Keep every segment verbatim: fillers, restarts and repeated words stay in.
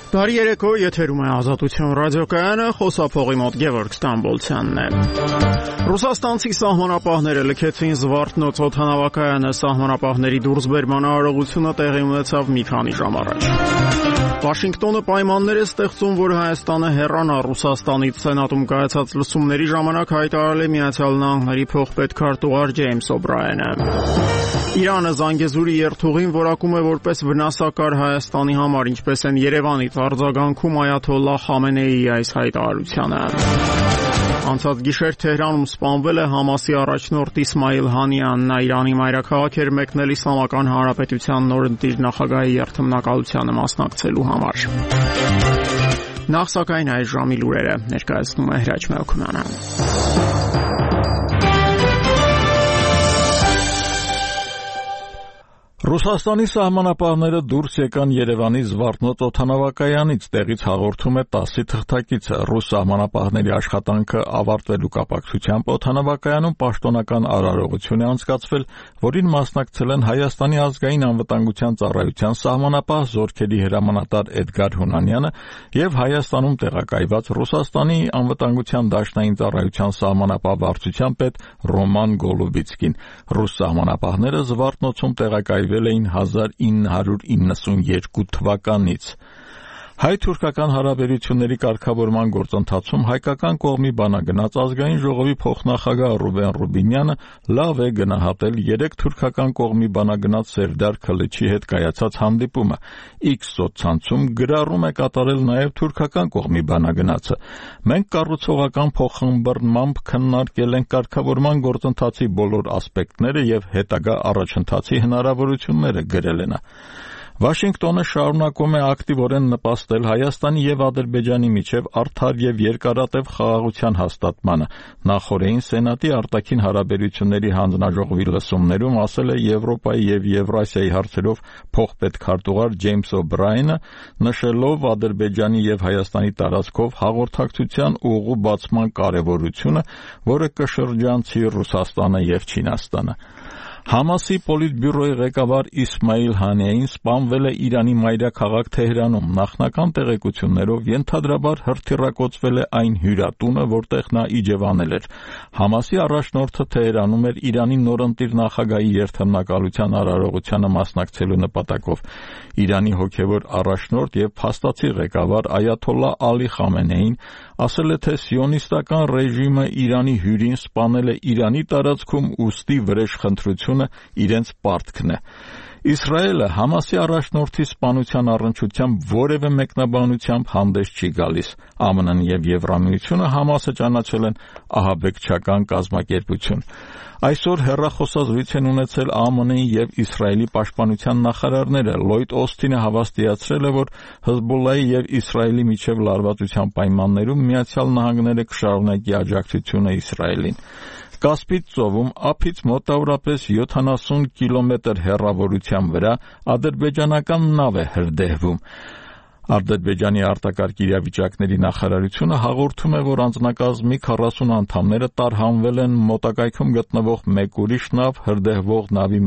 Բարի երեկո, եթերում է Ազատություն ռադիոկայանը, խոսափողի մոտ Գևորգ Ստամբոլցյանն է։ Ռուսաստանցի սահմանապահները լքեցին Զվարթնոց օդանավակայանը, սահմանապահների դուրսբերման արարողությունը տեղի ունեցավ մի քանի ժամ առաջ։ Վաշինգտոնը պայմաններ է ստեղծում, որ Հայաստանը հեռանա Ռուսաստանից։ Սենատում կայացած լսումների ժամանակ հայտարարել է Միացյալ Նահանգների փոխպետքարտուղար Ջեյմս Օբրայենը։ Իրանը Զանգեզուրի երթուղին որակում է որպես վնասակար Հայաստանի համար, ինչպես են Երևանից արձագանքում Այաթոլլահ Խամենեիի այս հայտարարությանը։ Անցած գիշեր Թեհրանում սպանվել է Համասի առաջնորդ Իսմայիլ Հանիան։ Նա Իրանի մայրաքաղաք էր մեկնել Իսլամական Հանրապետության նորընտիր նախագահի երթմնակալությանը մասնակցելու համար։ Նախ սակայն այս ժամի լուրերը ներկայացնում է Հրաչ Մելքումյանը։ Ռուսաստանի սահմանապահները դուրս եկան Երևանի Զվարթնոց օդանավակայանից, տեղից հաղորդում է տասի թղթակիցը։ Ռուս սահմանապահների աշխատանքը ավարտվելու կապակցությամբ օդանավակայանում պաշտոնական արարողություն է անցկացվել, որին մասնակցել են Հայաստանի ազգային անվտանգության ծառայության սահմանապահ զորքերի հրամանատար Էդգար Հունանյանը եւ Հայաստանում տեղակայված Ռուսաստանի անվտանգության դաշնային ծառայության սահմանապահ վարչության պետ Ռոման Գոլուբիցկին։ Ռուս սահմանապահները Զվարթնոցում տեղակայվել էին հազար ինը հարյուր իննսունյոթ թվականից։ Հայ-թուրքական հարաբերությունների կարգավորման գործընթացում հայկական կողմի բանագնաց ազգային ժողովի փոխնախագահ Ռուբեն Ռուբինյանը լավ է գնահատել երեք թուրքական կողմի բանագնաց Սերդար Քլիչի հետ կայացած հանդիպումը։ X սոցցանցում գրառում է կատարել նաև թուրքական կողմի բանագնացը։ Մենք կառուցողական փոխըմբռնմամբ քննարկել ենք կարգավորման գործընթացի բոլոր ասպեկտները եւ հետագա առաջընթացի հնարավորությունները, գրել է նա։ Վաշինգտոնը շարունակում է ակտիվորեն նպաստել Հայաստանի եւ Ադրբեջանի միջև արդար եւ երկարատև խաղաղության հաստատմանը։ Նախորդին Սենատի արտաքին հարաբերությունների հանձնաժողովի լսումներում ասել է Եվրոպայի եւ Եվրասիայի հարցերով փոխպետքարտուղար Ջեյմս Օբրայենը, նշելով Ադրբեջանի եւ Հայաստանի տարածքով հաղորդակցության ուղու բացման կարեւորությունը, որը կշրջանցի Ռուսաստանը եւ Չինաստանը։ Համասի պոլիտբյուրոյի ղեկավար Իսմայիլ Հանիային սպանվել է Իրանի մայրաքաղաք Թեհրանում։ Նախնական տեղեկություններով ենթադրաբար հրթիռակոծվել է այն հյուրատունը, որտեղ նա իջևանել էր։ Համասի առաջնորդը Թեհրանում էր Իրանի նորընտիր նախագահի երթմնակալության արարողությանը մասնակցելու նպատակով։ Իրանի հոգևոր առաջնորդ եւ փաստացի ղեկավար Այաթոլլահ Ալի Խամենեին ասել է, թե սիոնիստական ռեժիմը Իրանի հյուրին սպանել է Իրանի տարածքում, ուստի վրեժխնդրությունը իրենց պարտքն է։ Իսրայելը Համասի առաջնորդի սպանության առնչությամբ որևէ մեկնաբանությամբ հանդես չի գալիս։ ԱՄՆ-ն եւ Եվրամիությունը Համասը ճանաչել են ահաբեկչական կազմակերպություն։ Այսօր հեռախոսազրույց են ունեցել ԱՄՆ-ի եւ Իսրայելի պաշտպանության նախարարները։ Լոյդ Օսթինը հավաստիացրել է, որ Հեզբոլլահի եւ Իսրայելի միջև լարվածության պայմաններում Միացյալ Նահանգները կշարունակի աջակցությունը Իսրայելին։ Կասպից ծովում ափից մոտավորապես յոթանասուն կիլոմետր հեռավորության վրա ադրբեջանական նավ է հրդեհվում։ Ադրբեջանի արտակարգ իրավիճակների նախարարությունը հաղորդում է, որ անձնակազմի քառասուն անդամները տարհանվել են մոտակայքում գտնվող մեկ ուրիշ նավ, հրդեհվող նավի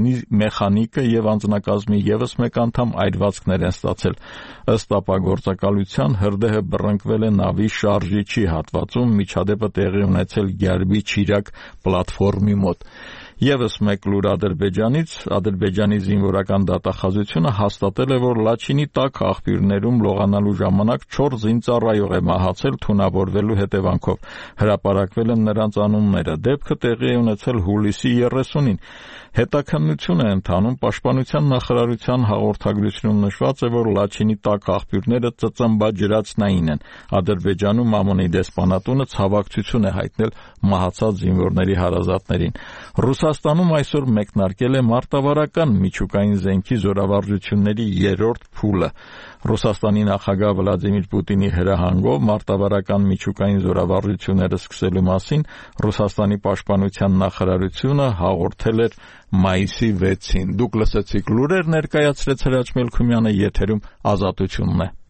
մեխանիկը եւ անձնակազմի եւս մեկ անդամ այրվածքներ են ստացել։ Ըստ ապագործակալության հրդեհը բռնկվել է նավի շարժիչի հատվածում, միջադեպը տեղի ունեցել Գյարբի-Չիրակ պլատֆորմի մոտ։ Եվս մեկ լուր Ադրբեջանից, Ադրբեջանի զինվորական դատախազությունը հաստատել է, որ Լաչինի տաք աղբյուրներում լողանալու ժամանակ չորս զինծառայող է մահացել թունավորվելու հետևանքով։ Հրապարակվել են նրանց անունները։ Դեպքը տեղի է ունեցել հուլիսի երեսունին։ Հետաքննություն է ընթանում, Պաշտպանության նախարարության հաղորդագրությունում նշված է, որ Լաչինի տաք աղբյուրները ծծմբաջրածնային են։ Ադրբեջանում ԱՄՆ-ի դեսպանատունը ցավակցություն է հայտնել մահացած զինվորների հարազատներին։ Ռուսաստանում այսօր մեկնարկել է մարտավարական միջուկային զենքի զորավարժությունների երրորդ փուլը։ Ռուսաստանի նախագահ Վլադիմիր Պուտինի հրահանգով մարտավարական միջուկային զորավարժությունները սկսելու մասին Ռուսաստանի պաշտպանության նախարարությունը հաղորդել էր մայիսի վեցին։ Դուք լսեցիք լուրեր, ներկայացրեց Հրաչ Մելքումյանը, եթերում Ազատությունն է։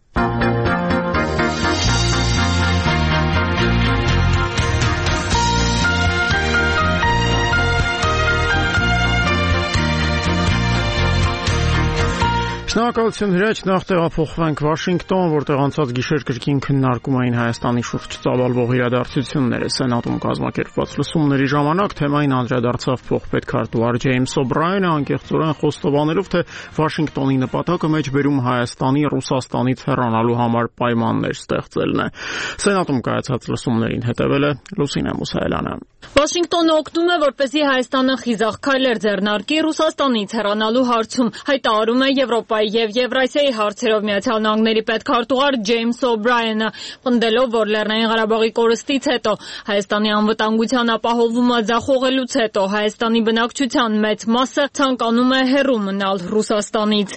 Շնորհակալություն Հրաչ, նախ տեղափոխվենք Վաշինգտոն, որտեղ անցած գիշեր կրկին քննարկում էին Հայաստանի շուրջ ծավալվող իրադարձությունները։ Սենատում կազմակերպված լսումների ժամանակ թեմային անդրադարձավ փոխպետքարտուղար Ջեյմս Օբրայենը, անկեղծորեն խոստովանելով, թե Վաշինգտոնի նպատակը մեջբերում Հայաստանի Ռուսաստանից հեռանալու համար պայմաններ ստեղծելն է։ Սենատում կայացած լսումներին հետևել է Լուսինե Մուսայելյանը։ Վաշինգտոնը օգնում է, որպեսզի Հայաստանը խիզախ քայլեր ձեռնարկի Ռուսաստանից հեռանալու հարցում, հայտարարում է Եվրոպայի եւ Եվրասիայի հարցերով Միացյալ Նահանգների պետքարտուղար Ջեյմս Օբրայենը, պնդելով, որ Լեռնային Ղարաբաղի կորստից հետո Հայաստանի անվտանգության ապահովումը ձախողելուց հետո Հայաստանի բնակչության մեծ մասը ցանկանում է հեռու մնալ Ռուսաստանից։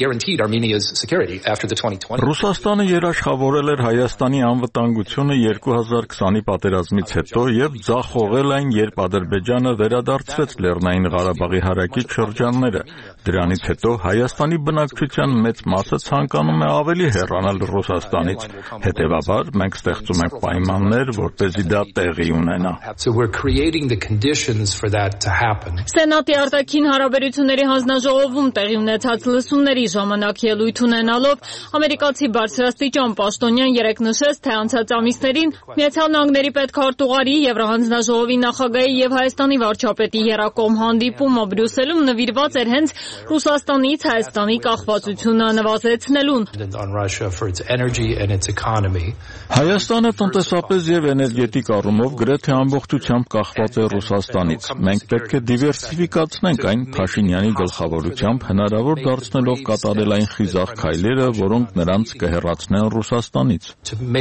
Ռուսաստանը երաշխավորել էր Հայաստանի անվտանգությունը երկու հազար քսանի պատերազմից հետո եւ ձախողել այն, երբ Ադրբեջանը վերադարձրեց Լեռնային Ղարաբաղի հարակից շրջանները։ Դրանից հետո Հայաստանի բնակչության մեծ մասը ցանկանում է ավելի հեռանալ Ռուսաստանից։ Հետևաբար, մենք ստեղծում ենք պայմաններ, որպեսզի դա տեղի ունենա։ Սենատի արտաքին հարաբերությունների հանձնաժողովում տեղի ունեցած լսումների ժամանակ ելույթ ունենալով ամերիկացի բարձրաստիճան պաշտոնյան երեկ նշեց, թե անցած ամիսներին Միացյալ Նահանգների պետքարտուղարի, Եվրահանձնաժողովի նախագահի եւ Հայաստանի վարչապետի եռակողմ հանդիպումը Բրյուսելում նվիրված էր հենց Ռուսաստանից Հայաստանի կախվածությունը նվազեցնելուն։ Հայաստանը տնտեսապես եւ էներգետիկ առումով գրեթե ամբողջությամբ կախված է Ռուսաստանից։ Մենք պետք է դիվերսիֆիկացնենք այն Փաշինյանի գլխավորությամբ, հնարավոր դարձնելով կատարել այն խիզախ քայլերը, որոնք նրանց կհեռացնեն Ռուսաստանից։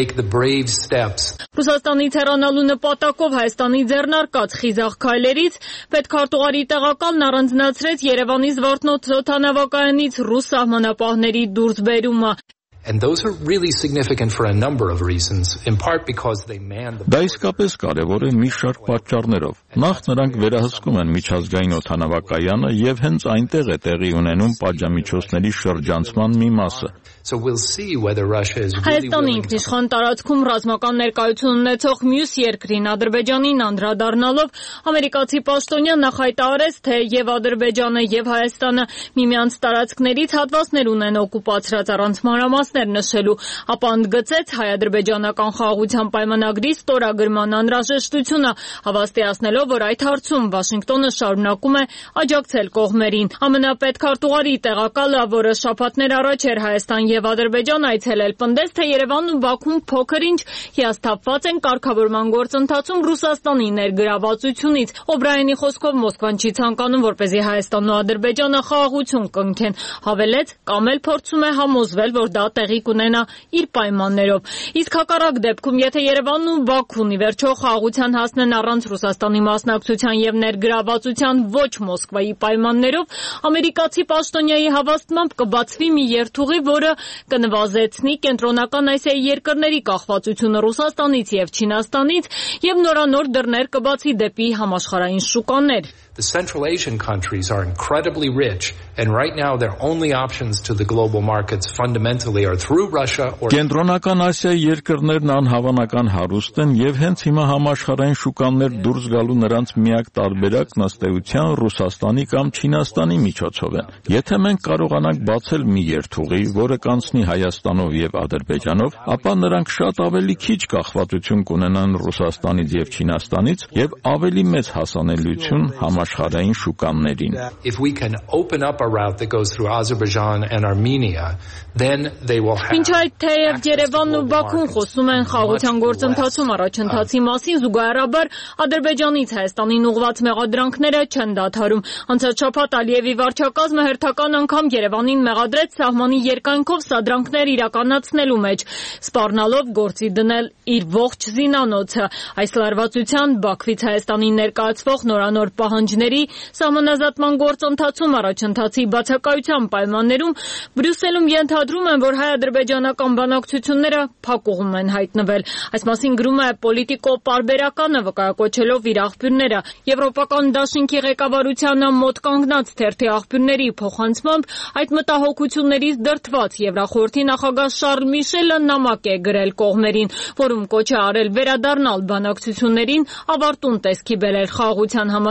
Ռուսաստանից հեռանալու նպատակով Հայաստանի ձեռնարկած խիզախ քայլերից պետքարտուղարի տեղակալն առանձնացրեց Երևանի Զվարթնոց օդանավակայանից ռուս սահմանապահների դուրսբերումը։ And those are really significant for a number of reasons, in part because they man the Դա իսկապես կարևոր է մի շարք պատճառներով։ Նախ նրանք վերահսկում են միջազգային օդանավակայանը եւ հենց այնտեղ է տեղի ունենում պատժամիջոցների շրջանցման մի մասը։ So we'll see whether Russia is really Հայաստանի ինքնիշխան տարածքում ռազմական ներկայություն ունեցող մյուս երկրին Ադրբեջանին անդրադառնալով ամերիկացի պաշտոնյան նախ հայտարարեց, թե եւ Ադրբեջանը եւ Հայաստանը միմյանց տարածքներից հատվածներ ունեն օկուպացրած առանց մանրամասներ նշելու, ապա ընդգծեց հայ-ադրբեջանական խաղաղության պայմանագրի ստորագրման անհրաժեշտությունը, հավաստիացնելով, որ այդ հարցում Վաշինգտոնը շարունակում է աջակցել կողմերին։ ԱՄՆ պետքարտուղարի տեղակալը, որը շաբաթներ առաջ էր Հայաստան եւ Ադրբեջան այցելել, պնդեց, թե Երևանն ու Բաքուն փոքր-ինչ հիասթափված են կարգավորման գործընթացում Ռուսաստանի ներգրավվածությունից։ Օբրայենի խոսքով Մոսկվան չի ցանկանում, որպեսզի Հայաստանն ու Ադրբեջանը խաղաղություն կնքեն, հավելեց, կամ էլ փորձում է համոզվել, որ դա տեղի կունենա իր պայմաններով։ Իսկ հակառակ դեպքում, եթե Երևանն ու Բաքուն ի վերջո խաղաղության հասնեն առանց Ռուսաստանի մասնակցության եւ ներգրավվածության ոչ Մոսկվայի պայմաններով, ամերիկացի պաշտոնյայի հավաստմամբ կբացվի մի երթուղի, որը կնվազեցնի կենտրոնական Ասիայի երկրների կախվածությունը Ռուսաստանից եւ Չինաստանից եւ նորանոր դռներ կբացի դեպի համաշխարհային շուկաներ։ The Central Asian countries are incredibly rich, and right now their only options to the global markets fundamentally are through Russia or Կենտրոնական Ասիայի երկրներն անհավանական հարուստ են եւ հենց հիմա համաշխարհային շուկաներ դուրս գալու նրանց միակ տարբերակն ըստ էության Ռուսաստանի կամ Չինաստանի միջոցով են։ Եթե մենք կարողանանք բացել մի երթուղի, որը կանցնի Հայաստանով եւ Ադրբեջանով, ապա նրանք շատ ավելի քիչ կախվածություն կունենան Ռուսաստանից եւ Չինաստանից եւ ավելի մեծ հասանելիություն համաշխարհային շուկաներին։ If we can open up a route that goes through Azerbaijan and Armenia, then they will have Ինչ այդ թեև Երևանն ու Բաքուն խոսում են խաղաղության գործընթացում առաջընթացի մասին, զուգահեռաբար Ադրբեջանից Հայաստանին ուղղված մեղադրանքները չեն դադարում։ Անցած շաբաթ Ալիևի վարչակազմը հերթական անգամ Երևանին մեղադրեց սահմանի երկայնքով սադրանքներ իրականացնելու մեջ, սպառնալով գործի դնել իր ողջ զինանոցը։ Այս լարվածության Բաքվից Հայաստանին ներկայացվող նորանոր պահանջների սահմանազատման գործընթացում առաջընթացի բացակայության պայմաններում Բրյուսելում ենթադրում են, որ հայ-ադրբեջանական բանակցությունները փակուղում են հայտնվել։ Այս մասին գրում է Պոլիտիկո պարբերականը, վկայակոչելով իր աղբյուրները։ Եվրոպական դաշինքի ղեկավարությանը մոտ կանգնած թերթի աղբյուրների փոխանցմամբ այդ մտահոգություններից դրդված Եվրախորհրդի նախագահ Շարլ Միշելը նամակ է գրել կողմերին, որում կոչ է արել վերադառնալ բանակցություններին, ավարտուն տեսքի բերել խաղաղության համաձայնագիր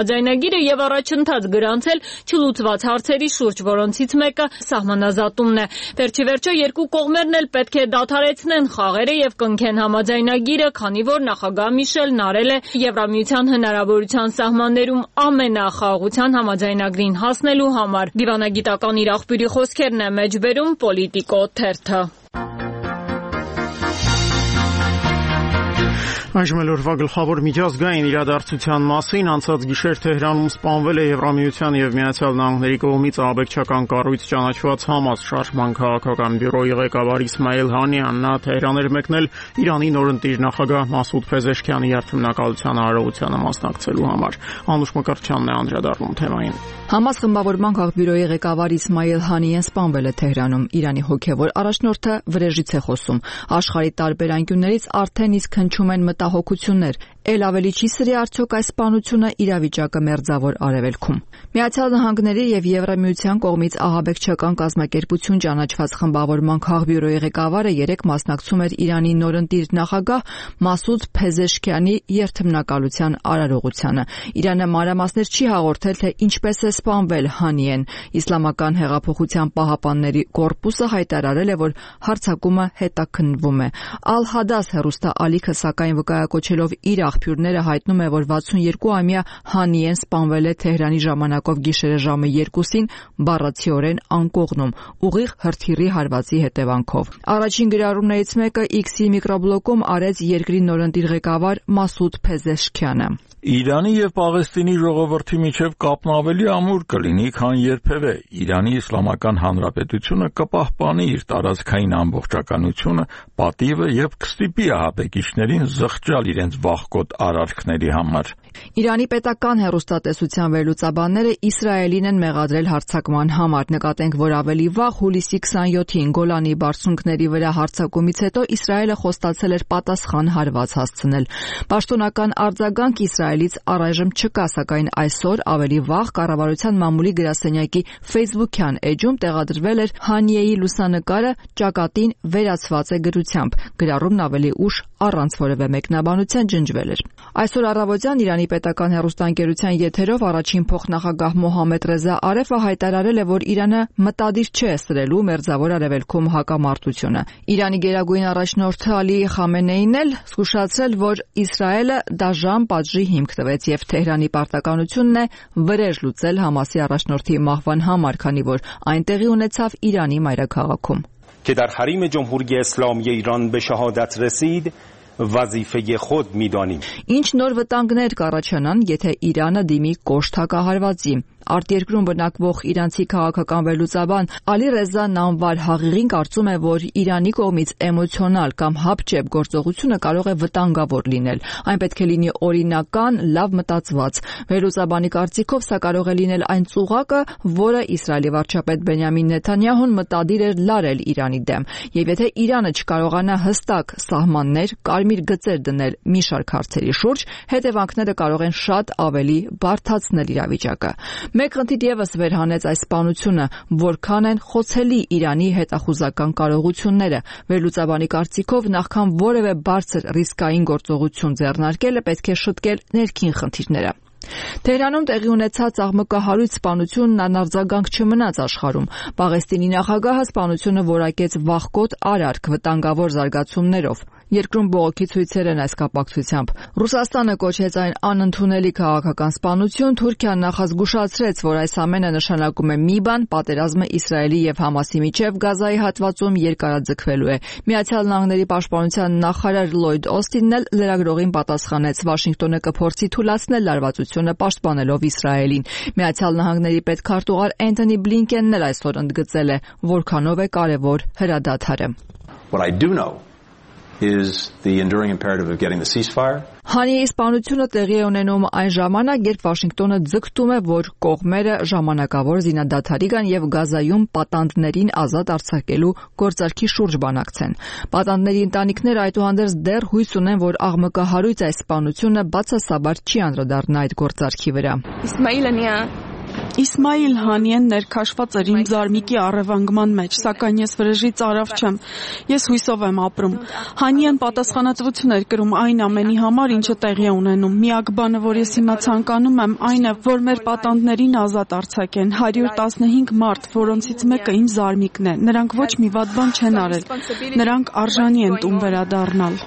պայմանագիրը եւ առաջընթաց գրանցել չլուծված հարցերի շուրջ, որոնցից մեկը սահմանազատումն է։ Վերջի վերջո երկու կողմերն էլ պետք է դադարեցնեն խաղերը եւ կնքեն համաձայնագիրը, քանի որ նախագահ Միշելն արել է Եվրամիության հնարավորության սահմաններում ամենախաղաղության համաձայնագրին հասնելու համար։ Դիվանագիտական իր աղբյուրի խոսքերն է մեջբերում Պոլիտիկո թերթը։ Այժմ էլ օրվա գլխավոր միջազգային իրադարձության մասին անցած գիշեր Թեհրանում սպանվել է Եվրամիության եւ Միացյալ Նահանգների կողմից ահաբեկչական կառույց ճանաչված Համաս շարժման քաղաքական բյուրոյի ղեկավար Իսմայել Հանիան։ Նա Թեհրան էր մեկնել Իրանի նորընտիր նախագահ Մասուդ Փեզեշքյանի երթմնակալության արարողությանը մասնակցելու համար։ Անուշ Մկրտչյանն է անդրադառնում թեմային։ Համաս խմբավորման քաղաքբյուրոյի ղեկավար Իսմայել Հանիան սպանվել է Թեհրանում։ Իրանի հոգևոր առաջնորդը վրեժից է խոսում։ Աշխարհի տարբեր անկյուններից արդեն իսկ հնչում են մտահոգություններ։ Էլ ավելի չի սրի արդյոք այս սպանությունը իրավիճակը մերձավոր արևելքում։ Միացյալ Նահանգների եւ Եվրամիության կողմից ահաբեկչական կազմակերպություն ճանաչված խմբավորման քաղաքբյուրոյի ղեկավարը երեկ մասնակցում էր Իրանի նորընտիր նախագահ Մասուդ Փեզեշքյանի երթմնակալության արարողությանը։ Իրանը մանրամասներ չի հաղորդել, թե ինչպես է սպանվել Հանիեն։ Իսլամական հեղափոխության պահապանների կորպուսը հայտարարել է, որ հարձակումը հետաքննվում է։ Ալ-Հադաս հեռուստաալիքը սակայն վկայակոչելով իր աղբյուրները հայտնում է, որ վաթսունյոթ-ամյա Հանիեն սպանվել է Թեհրանի ժամանակով գիշերը ժամը երկուսին բառացիորեն անկողնում, ուղիղ հրթիռի հարվածի հետևանքով։ Առաջին գրառումներից մեկը X-ի միկրոբլոգում արեց երկրի նորընտիր ղեկավար Մասուդ Փեզեշքյանը։ Իրանի եւ Պաղեստինի ժողովրդի միջև կապն ավելի ամուր կլինի, քան երբևէ։ Իրանի Իսլամական Հանրապետությունը կպահպանի իր տարածքային ամբողջականությունը, պատիվը եւ կստիպի ահաբեկիչներին զղջալ իրենց վախկոտ արարքների համար։ Իրանի պետական հեռուստատեսության վերլուծաբանները Իսրայելին են մեղադրել հարձակման համար։ Նկատենք, որ ավելի վաղ հուլիսի քսանյոթին Գոլանի բարձունքների վրա հարձակումից հետո Իսրայելը խոստացել էր պատասխան հարված հասցնել։ Պաշտոնական արձագանք Իսրայելից առայժմ չկա, սակայն այսօր ավելի վաղ կառավարության մամուլի գրասենյակի Facebook-յան էջում տեղադրվել էր Հանիեի լուսանկարը ճակատին վերացված է գրությամբ։ Գրառումն ավելի ուշ առանց որևէ մեկնաբանության ջնջվել էր։ Այսօր առավոտյան Իրանի պետական հեռուստաընկերության եթերով առաջին փոխնախագահ Մոհամմեդ Ռեզա Արեֆը հայտարարել է, որ Իրանը մտադիր չէ սրելու մերձավոր արևելքում հակամարտությունը։ Իրանի գերագույն առաջնորդ Ալի Խամենեին էլ զգուշացրել, որ Իսրայելը դաժան պատժի հիմք տվեց եւ Թեհրանի պարտականությունն է վրեժ լուծել Համասի առաջնորդի մահվան համար, քանի որ այն տեղի ունեցավ Իրանի մայրաքաղաքում։ که در حریم جمهوری اسلامی ایران به شهادت رسید وظیفه خود می‌دانیم. Ինչ նոր վտանգներ կառաջանան, եթե Իրանը դիմի կոշտ հակահարվածի։ Արտերկրում բնակվող իրանցի քաղաքական վերլուծաբան Ալի Ռեզա Նամվար Հաղիղին կարծում է, որ Իրանի կողմից էմոցիոնալ կամ հապճեպ գործողությունը կարող է վտանգավոր լինել։ Այն պետք է լինի օրինական, լավ մտածված։ Վերլուծաբանի կարծիքով սա կարող է լինել այն ծուղակը, որը Իսրայելի վարչապետ Բենյամին Նեթանյահուն մտադիր էր լարել Իրանի դեմ։ Եվ եթե Իրանը չկարողանա հստակ սահմաններ, կարմիր գծեր դնել մի շարք հարցերի շուրջ, հետևանքները կարող են շատ ավելի բարդացնել իրավիճակը։ Մեկ խնդիր ևս վերհանեց այս սպանությունը, որքան են խոցելի Իրանի հետախուզական կարողությունները։ Վերլուծաբանի կարծիքով նախքան որևէ բարձր ռիսկային գործողություն ձեռնարկելը պետք է շտկել ներքին խնդիրները։ Թեհրանում տեղի ունեցած աղմկահարույց սպանությունն անարձագանք չմնաց աշխարհում։ Պաղեստինի նախագահը սպանությունը որակեց վախկոտ արարք վտանգավոր զարգացումներով։ Երկրում բողոքի ցույցեր են այս կապակցությամբ։ Ռուսաստանը կոչեց այն անընդունելի քաղաքական սպանություն, Թուրքիան նախազգուշացրեց, որ այս ամենը նշանակում է մի բան՝ պատերազմը Իսրայելի եւ Համասի միջև Գազայի հատվածում երկարաձգվելու է։ Միացյալ Նահանգների պաշտպանության նախարար Լոյդ Օստինն էլ լրագրողին պատասխանեց. Վաշինգտոնը կփորձի թուլացնել լարվածությունը պաշտպանելով Իսրայելին։ Միացյալ Նահանգների պետքարտուղար Էնթոնի Բլինկենն էլ այսօր ընդգծել է, որքանով է կարևոր հրադադարը։ What I do know is the enduring imperative of getting the ceasefire. Հանիեի սպանությունը տեղի է ունենում այն ժամանակ, երբ Վաշինգտոնը ձգտում է, որ կողմերը ժամանակավոր զինադադարի գան եւ Գազայում պատանդներին ազատ արձակելու գործարքի շուրջ բանակցեն։ Պատանդների ընտանիքները այդուհանդերձ դեռ հույս ունեն, որ աղմկահարույց այս սպանությունը բացասաբար չի անդրադառնա այդ գործարքի վրա։ Իսմայիլը նիա Իսմայիլ Հանիեն ներքաշված էր իմ զարմիկի առևանգման մեջ, սակայն ես վրեժից արավ չեմ։ Ես հույսով եմ ապրում։ Հանիեն պատասխանատվություն էր կրում այն ամենի համար, ինչը տեղի է ունենում։ Միակ բանը, որ ես հիմա ցանկանում եմ, այն է, որ մեր պատանդներին ազատ արձակեն հարյուր տասնհինգ մարդ, որոնցից մեկը իմ զարմիկն է։ Նրանք ոչ մի վատ բան չեն արել։ Նրանք արժանի են տուն վերադառնալ։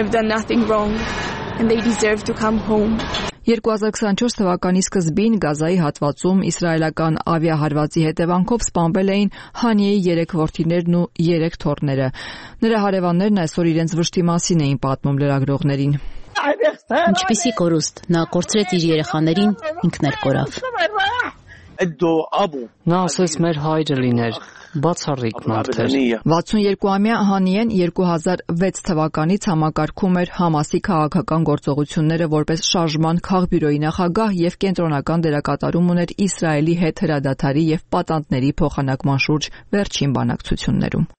And they deserve to come home. երկու հազար քսանչորս թվականի սկզբին Գազայի հատվածում իսրայելական ավիահարվածի հետևանքով սպանվել էին Հանիեի երեք որդիներն ու երեք թոռները։ Նրա հարևաններն այսօր իրենց վշտի մասին էին պատմում լրագրողներին։ Ինչպիսի կորուստ, նա կորցրեց իր երեխաներին, ինքն էլ կորավ։ Նա ասեց մեր հայրը լիներ, բացառիկ մարդ էր։ վաթսունյոթամյա Հանիեն երկու հազար վեց թվականից համակարգում էր Համասի քաղաքական գործողությունները որպես շարժման քաղբյուրոյի նախագահ եւ կենտրոնական դերակատարում ուներ Իսրայելի հետ հրադադարի եւ պատանդների փոխանակման շուրջ վերջին բանակցություններում։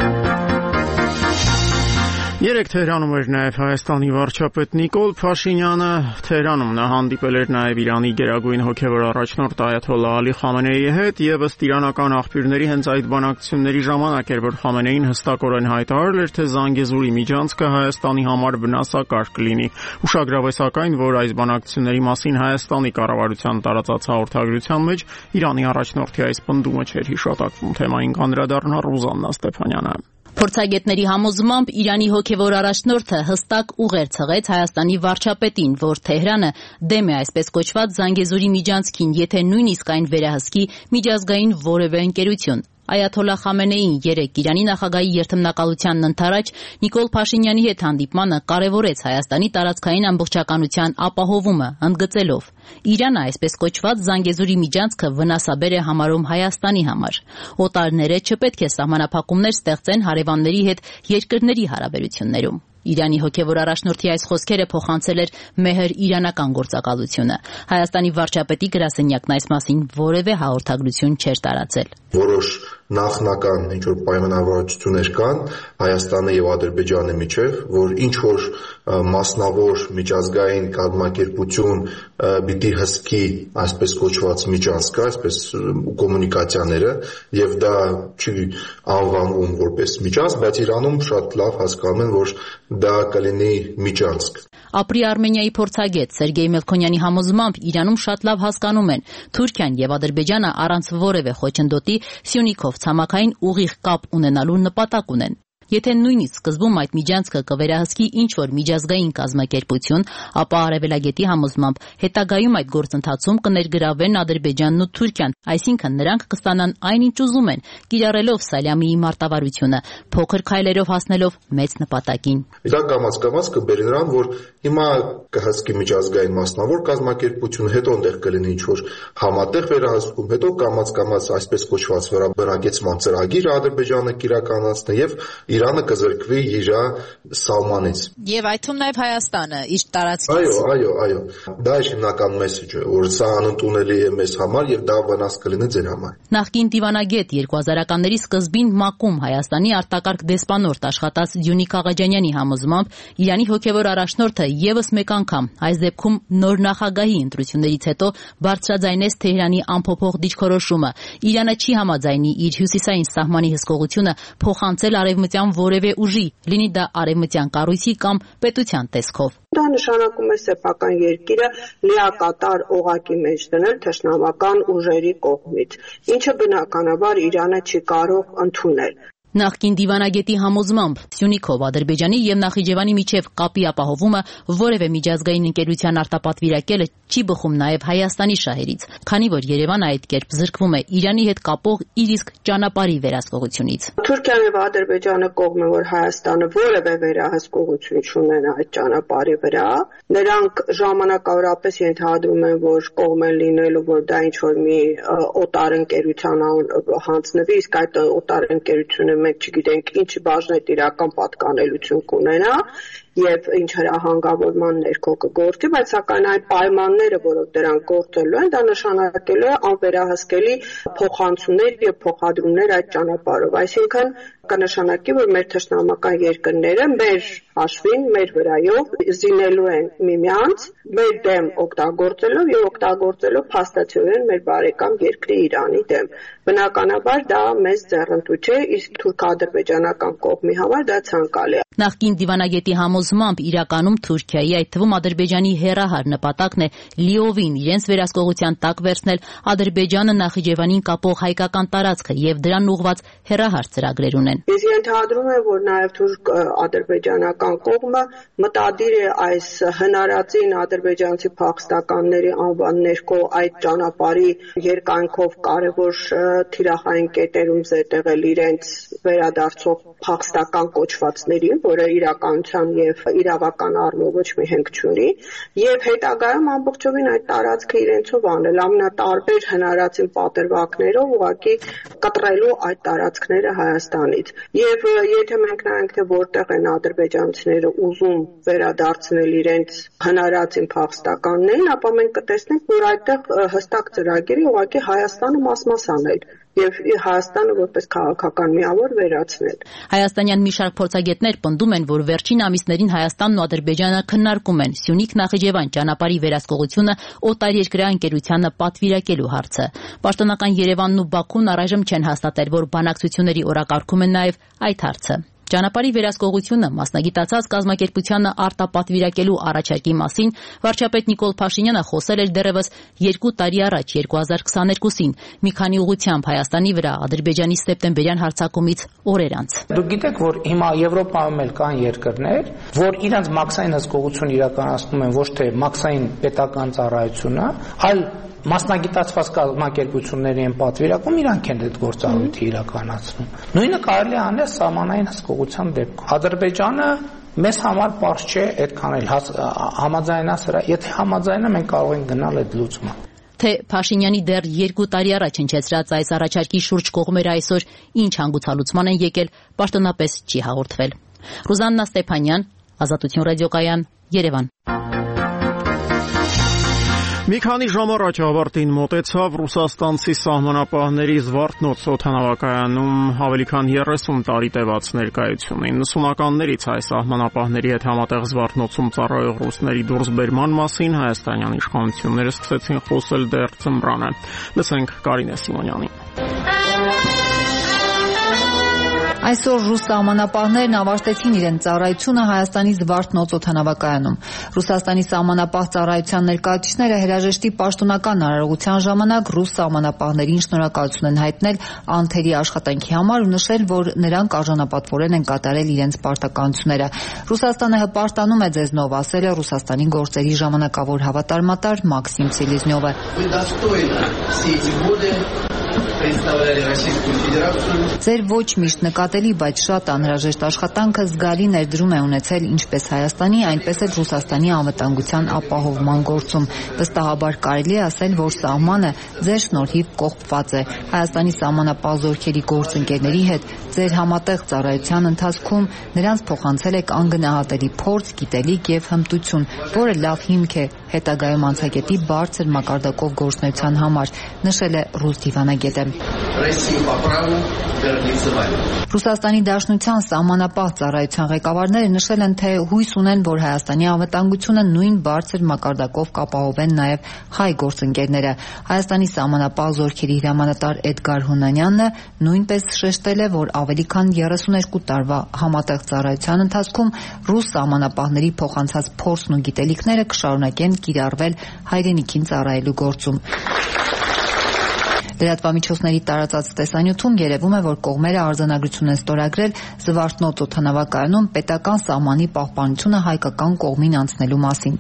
Երեք Թեհրանում էր նաև Հայաստանի վարչապետ Նիկոլ Փաշինյանը, Թեհրանում նա հանդիպել էր նաև Իրանի գերագույն հոգևոր առաջնորդ Այաթոլլահ Ալի Խամենեիի հետ եւ ըստ իրանական աղբյուրների հենց այդ բանակցությունների ժամանակ էր, որ Խամենեին հստակորեն հայտարարել էր, թե Զանգեզուրի միջանցքը Հայաստանի համար վնասակար կլինի։ Ուշագրավ է սակայն, որ այս բանակցությունների մասին Հայաստանի կառավարության տարածած հաղորդագրության մեջ Իրանի առաջնորդի այս պնդումը չէր հիշատակվում։ Թեմային կանդրադառնա Ռուզաննա Ստեփանյանը։ Փորձագետների համոզմամբ Իրանի հոգևոր առաջնորդը հստակ ուղեր ցղեց Հայաստանի վարչապետին, որ Թեհրանը դեմ է այսպես կոչված Զանգեզուրի միջանցքին, եթե նույնիսկ այն վերահսկի միջազգային որևէ ընկերություն։ Այաթոլլահ Խամենեին երեկ Իրանի նախագահի երթմնակալությանն ընդառաջ Նիկոլ Փաշինյանի հետ հանդիպմանը կարևորեց Հայաստանի տարածքային ամբողջականության ապահովումը, ընդգծելով. Իրանը այսպես կոչված Զանգեզուրի միջանցքը վնասաբեր է համարում Հայաստանի համար։ Օտարները չպետք է սահմանափակումներ ստեղծեն հարևանների հետ երկրների հարաբերություններում։ Իրանի հոգևոր առաջնորդի այս խոսքերը փոխանցել էր Մեհր իրանական գործակալությունը։ Հայաստանի վարչապետի գրասենյակն այս մասին որևէ հաղորդագրություն չէր տարածել։ Որոշ նախնական ինչ-որ պայմանավորվածություններ կան Հայաստանի եւ Ադրբեջանի միջև, որ ինչ-որ մասնավոր միջազգային կազմակերպություն պիտի հսկի այսպես կոչված միջանցքը, այսպես կոմունիկացիաները, եւ դա չի անվանվում որպես միջանցք, բայց Իրանում շատ լավ հասկանում են, որ դա կլինի միջանցք։ Ապրի Արմենիայի փորձագետ Սերգեյ Մելքոնյանի համոզմամբ Իրանում շատ լավ հասկանում են Թուրքիան եւ Ադրբեջանը առանց որևէ խոչընդոտի Սյունիքով ցամաքային ուղիղ կապ ունենալու նպատակ ունեն։ Եթե նույնիսկ սկզբում այդ միջանցքը կվերահսկի ինչ-որ միջազգային կազմակերպություն, ապա արևելագետի համոզմամբ հետագայում այդ գործընթացում կներգրավեն Ադրբեջանն ու Թուրքիան, այսինքն նրանք կստանան այնինչ ուզում են, կիրառելով Սալյամիի մարտավարությունը, փոքր քայլերով հասնելով մեծ նպատակին։ Դա կամաց-կամաց կբերի նրան, որ հիմա կհսկի միջազգային մասնավոր կազմակերպություն, հետո այնտեղ կլինի ինչ-որ համատեղ վերահսկում, հետո կամաց-կամաց այսպես կոչված վերաբնակեցման ծրագիր Ադրբեջանը կիրականացնի եւ Իրանը կզրկվի իր սահմանից։ Եվ այդում նաև Հայաստանը իր տարածքից։ Այո, այո, այո։ Դա է հիմնական մեսեջը, որ սա անընդունելի է մեզ համար եւ դա վնաս կլինի ձեր համար։ Նախկին դիվանագետ երկու հազարականների սկզբին ՄԱԿ-ում Հայաստանի արտակարգ դեսպանորդ աշխատած Դյունիկ Աղաջանյանի համոզմամբ Իրանի հոգևոր առաջնորդը եւս մեկ անգամ, այս դեպքում նոր նախագահի ընտրություններից հետո բարձրաձայնեց Թեհրանի անփոփոխ դիրքորոշումը։ Իրանը չի համաձայնի իր հյուսիսային սահմանի հսկողությունը փոխանցել արևմտյան որևէ ուժի, լինի դա արևմտյան կառույցի կամ պետության տեսքով։ Դա նշանակում է սեփական երկիրը լիակատար օղակի մեջ դնել թշնամական ուժերի կողմից, ինչը բնականաբար Իրանը չի կարող ընդունել։ Նախկին դիվանագետի համոզմամբ Սյունիքով Ադրբեջանի եւ Նախիջևանի միջև կապի ապահովումը որևէ միջազգային ընկերության արտապատվիրակելը չի բխում նաեւ Հայաստանի շահերից, քանի որ Երևանը այդ կերպ զրկվում է Իրանի հետ կապող իր իսկ ճանապարհի վերահսկողությունից։ Թուրքիան եւ Ադրբեջանը կողմ են, որ Հայաստանը որևէ վերահսկողություն չունենա այդ ճանապարհի վրա։ Նրանք ժամանակավորապես ենթադրում են, որ կողմ են լինելու, որ դա ինչ որ մի օտար ընկերության հանձնվի, իսկ այդ օտար ընկերությունը մենք չգիտենք ինչ բաժնետիրական պատկանելություն կունենա եւ ինչ հրահանգավորման ներքո կգործի, բայց սակայն այն պայմանները, որով դրանք գործելու են, դա նշանակելու է անվերահսկելի փոխանցումներ եւ փոխադրումներ այդ ճանապարհով, այսինքն կնշանակի, որ մեր թշնամական երկրները մեր հաշվին, մեր վրայով զինելու են միմյանց, մեր դեմ օգտագործելով եւ օգտագործելով փաստացիորեն մեր բարեկամ երկրի Իրանի դեմ։ Բնականաբար դա մեծ ձեռնտու չէ, իսկ թուրք-ադրբեջանական կողմի համար դա ցանկալի է։ Նախկին դիվանագետի համոզմամբ իրականում Թուրքիայի, այդ թվում Ադրբեջանի հեռահար նպատակն է լիովին իրենց վերահսկողության տակ վերցնել Ադրբեջանը Նախիջևանին կապող հայկական տարածքը եւ դրան ուղղված հեռահար ծրագրեր ունեն։ Ես ենթադրում եմ, որ նաեւ թուրք-ադրբեջանական կողմը մտադիր է այս հնարածին ադրբեջանցի փախստականների անվան ներքո այդ ճանապարհի երկայնքով կարևոր թիրախային կետերում զետեղել իրենց վերադարձող փախստական կոչվածներին, որը իրականության եւ իրավական առումով ոչ մի հենք չունի, եւ հետագայում ամբողջովին այդ տարածքը իրենցով անել ամենատարբեր հնարածին պատրվակներով ուղղակի կտրելու այդ տարածքները Հայաստանից։ Եվ եթե մենք նայենք, թե որտեղ են ադրբեջանցիները ուզում վերադարձնել իրենց հնարածին փախստականներին, ապա մենք կտեսնենք, որ այդտեղ հստակ ծրագիր է ուղղակի Հայաստանը մաս-մաս անել եւ Հայաստանը որպես քաղաքական միավոր վերացնել։ Հայաստանյան մի շարք փորձագետներ պնդում են, որ վերջին ամիսներին Հայաստանն ու Ադրբեջանը քննարկում են Սյունիք-Նախիջևան ճանապարհի վերահսկողությունը օտարերկրյա ընկերությանը պատվիրակելու հարցը։ Պաշտոնական Երևանն ու Բաքուն առայժմ չեն հաստատել, որ բանակցությունների օրակարգում են նաեւ այդ հարցը։ Ճանապարհի վերահսկողությունը մասնագիտացած կազմակերպությանը արտապատվիրակելու առաջարկի մասին վարչապետ Նիկոլ Փաշինյանը խոսել էր դեռևս երկու տարի առաջ երկու հազար քսաներկուսին մի քանի ուղղությամբ Հայաստանի վրա Ադրբեջանի սեպտեմբերյան հարձակումից օրեր անց։ Դուք գիտեք, որ հիմա Եվրոպայում էլ կան երկրներ, որ իրենց մաքսային հսկողություն իրականացնում են ոչ թե մաքսային պետական ծառայությունը, այլ մասնագիտացված կազմակերպությունների են պատվիրակում, իրանք են այդ գործառույթը իրականացնում։ Նույնը կարելի է անել սահմանային հսկողության դեպքում։ Ադրբեջանը մեզ համար պարզ չէ այդքան էլ համաձայնա սրա, եթե համաձայնա մենք կարող ենք գնալ այդ լուծման։ Թե Փաշինյանի դեռ երկու տարի առաջ հնչեցրած այս առաջարկի շուրջ կողմերը այսօր ինչ հանգուցալուծման են եկել, պաշտոնապես չի հաղորդվել։ Ռուզաննա Ստեփանյան, Ազատություն ռադիոկայան, Երևան։ Մի քանի ժամ առաջ ավարտին մոտեցավ ռուսաստանցի սահմանապահների Զվարթնոց օդանավակայանում ավելի քան երեսուն տարի տևած ներկայությունը։ իննսունականներից հայ սահմանապահների հետ համատեղ Զվարթնոցում ծառայող ռուսների դուրսբերման մասին հայաստանյան իշխանությունները սկսեցին խոսել դեռ ձմռանը։ Լսենք Կարինե Սիմոնյանին։ Այսօր ռուս սահմանապահներն ավարտեցին իրենց ծառայությունը Հայաստանի Զվարթնոց օդանավակայանում։ Ռուսաստանի սահմանապահ ծառայության ներկայացուցիչները հրաժեշտի պաշտոնական արարողության ժամանակ ռուս սահմանապահներին շնորհակալություն են հայտնել անթերի աշխատանքի համար ու նշել, որ նրանք արժանապատվորեն են կատարել իրենց պարտականությունները։ Ռուսաստանը հպարտանում է ձեզնով, ասել է Ռուսաստանի գործերի ժամանակավոր հավատարմատար Մաքսիմ Սելեզնյովը։ Ձեր ոչ միշտ նկատելի, բայց շատ անհրաժեշտ աշխատանքը զգալի ներդրում է ունեցել ինչպես Հայաստանի, այնպես էլ Ռուսաստանի անվտանգության ապահովման գործում։ Վստահաբար կարելի է ասել, որ սահմանը ձեր շնորհիվ կողպված է։ Հայաստանի սահմանապահ զորքերի գործընկերների հետ ձեր համատեղ ծառայության ընթացքում նրանց փոխանցել եք անգնահատելի փորձ, գիտելիք եւ հմտություն, որը լավ հիմք է հետագայում անցակետի բարձր մակարդակով գործունեության համար, նշել է ռուս դիվանագետը։ Ռուսաստանի Դաշնության սահմանապահ ծառայության ղեկավարները նշել են, թե հույս ունեն, որ Հայաստանի անվտանգությունը նույն բարձր մակարդակով կապահովեն նաև հայ գործընկերները։ Հայաստանի սահմանապահ զորքերի հրամանատար Էդգար Հունանյանն նույնպես շեշտել է, որ ավելի քան երեսուներկու տարվա համատեղ ծառայության ընթացքում ռուս սահմանապահների փոխանցած փորձն ու գիտելիքները կշարունակեն կիրառվել հայրենիքին ծառայելու գործում։ Լրատվամիջոցների տարածած տեսանյութում երևում է, որ կողմերը արձանագրություն են ստորագրել Զվարթնոց օդանավակայանում պետական սահմանի պահպանությունը հայկական կողմին անցնելու մասին։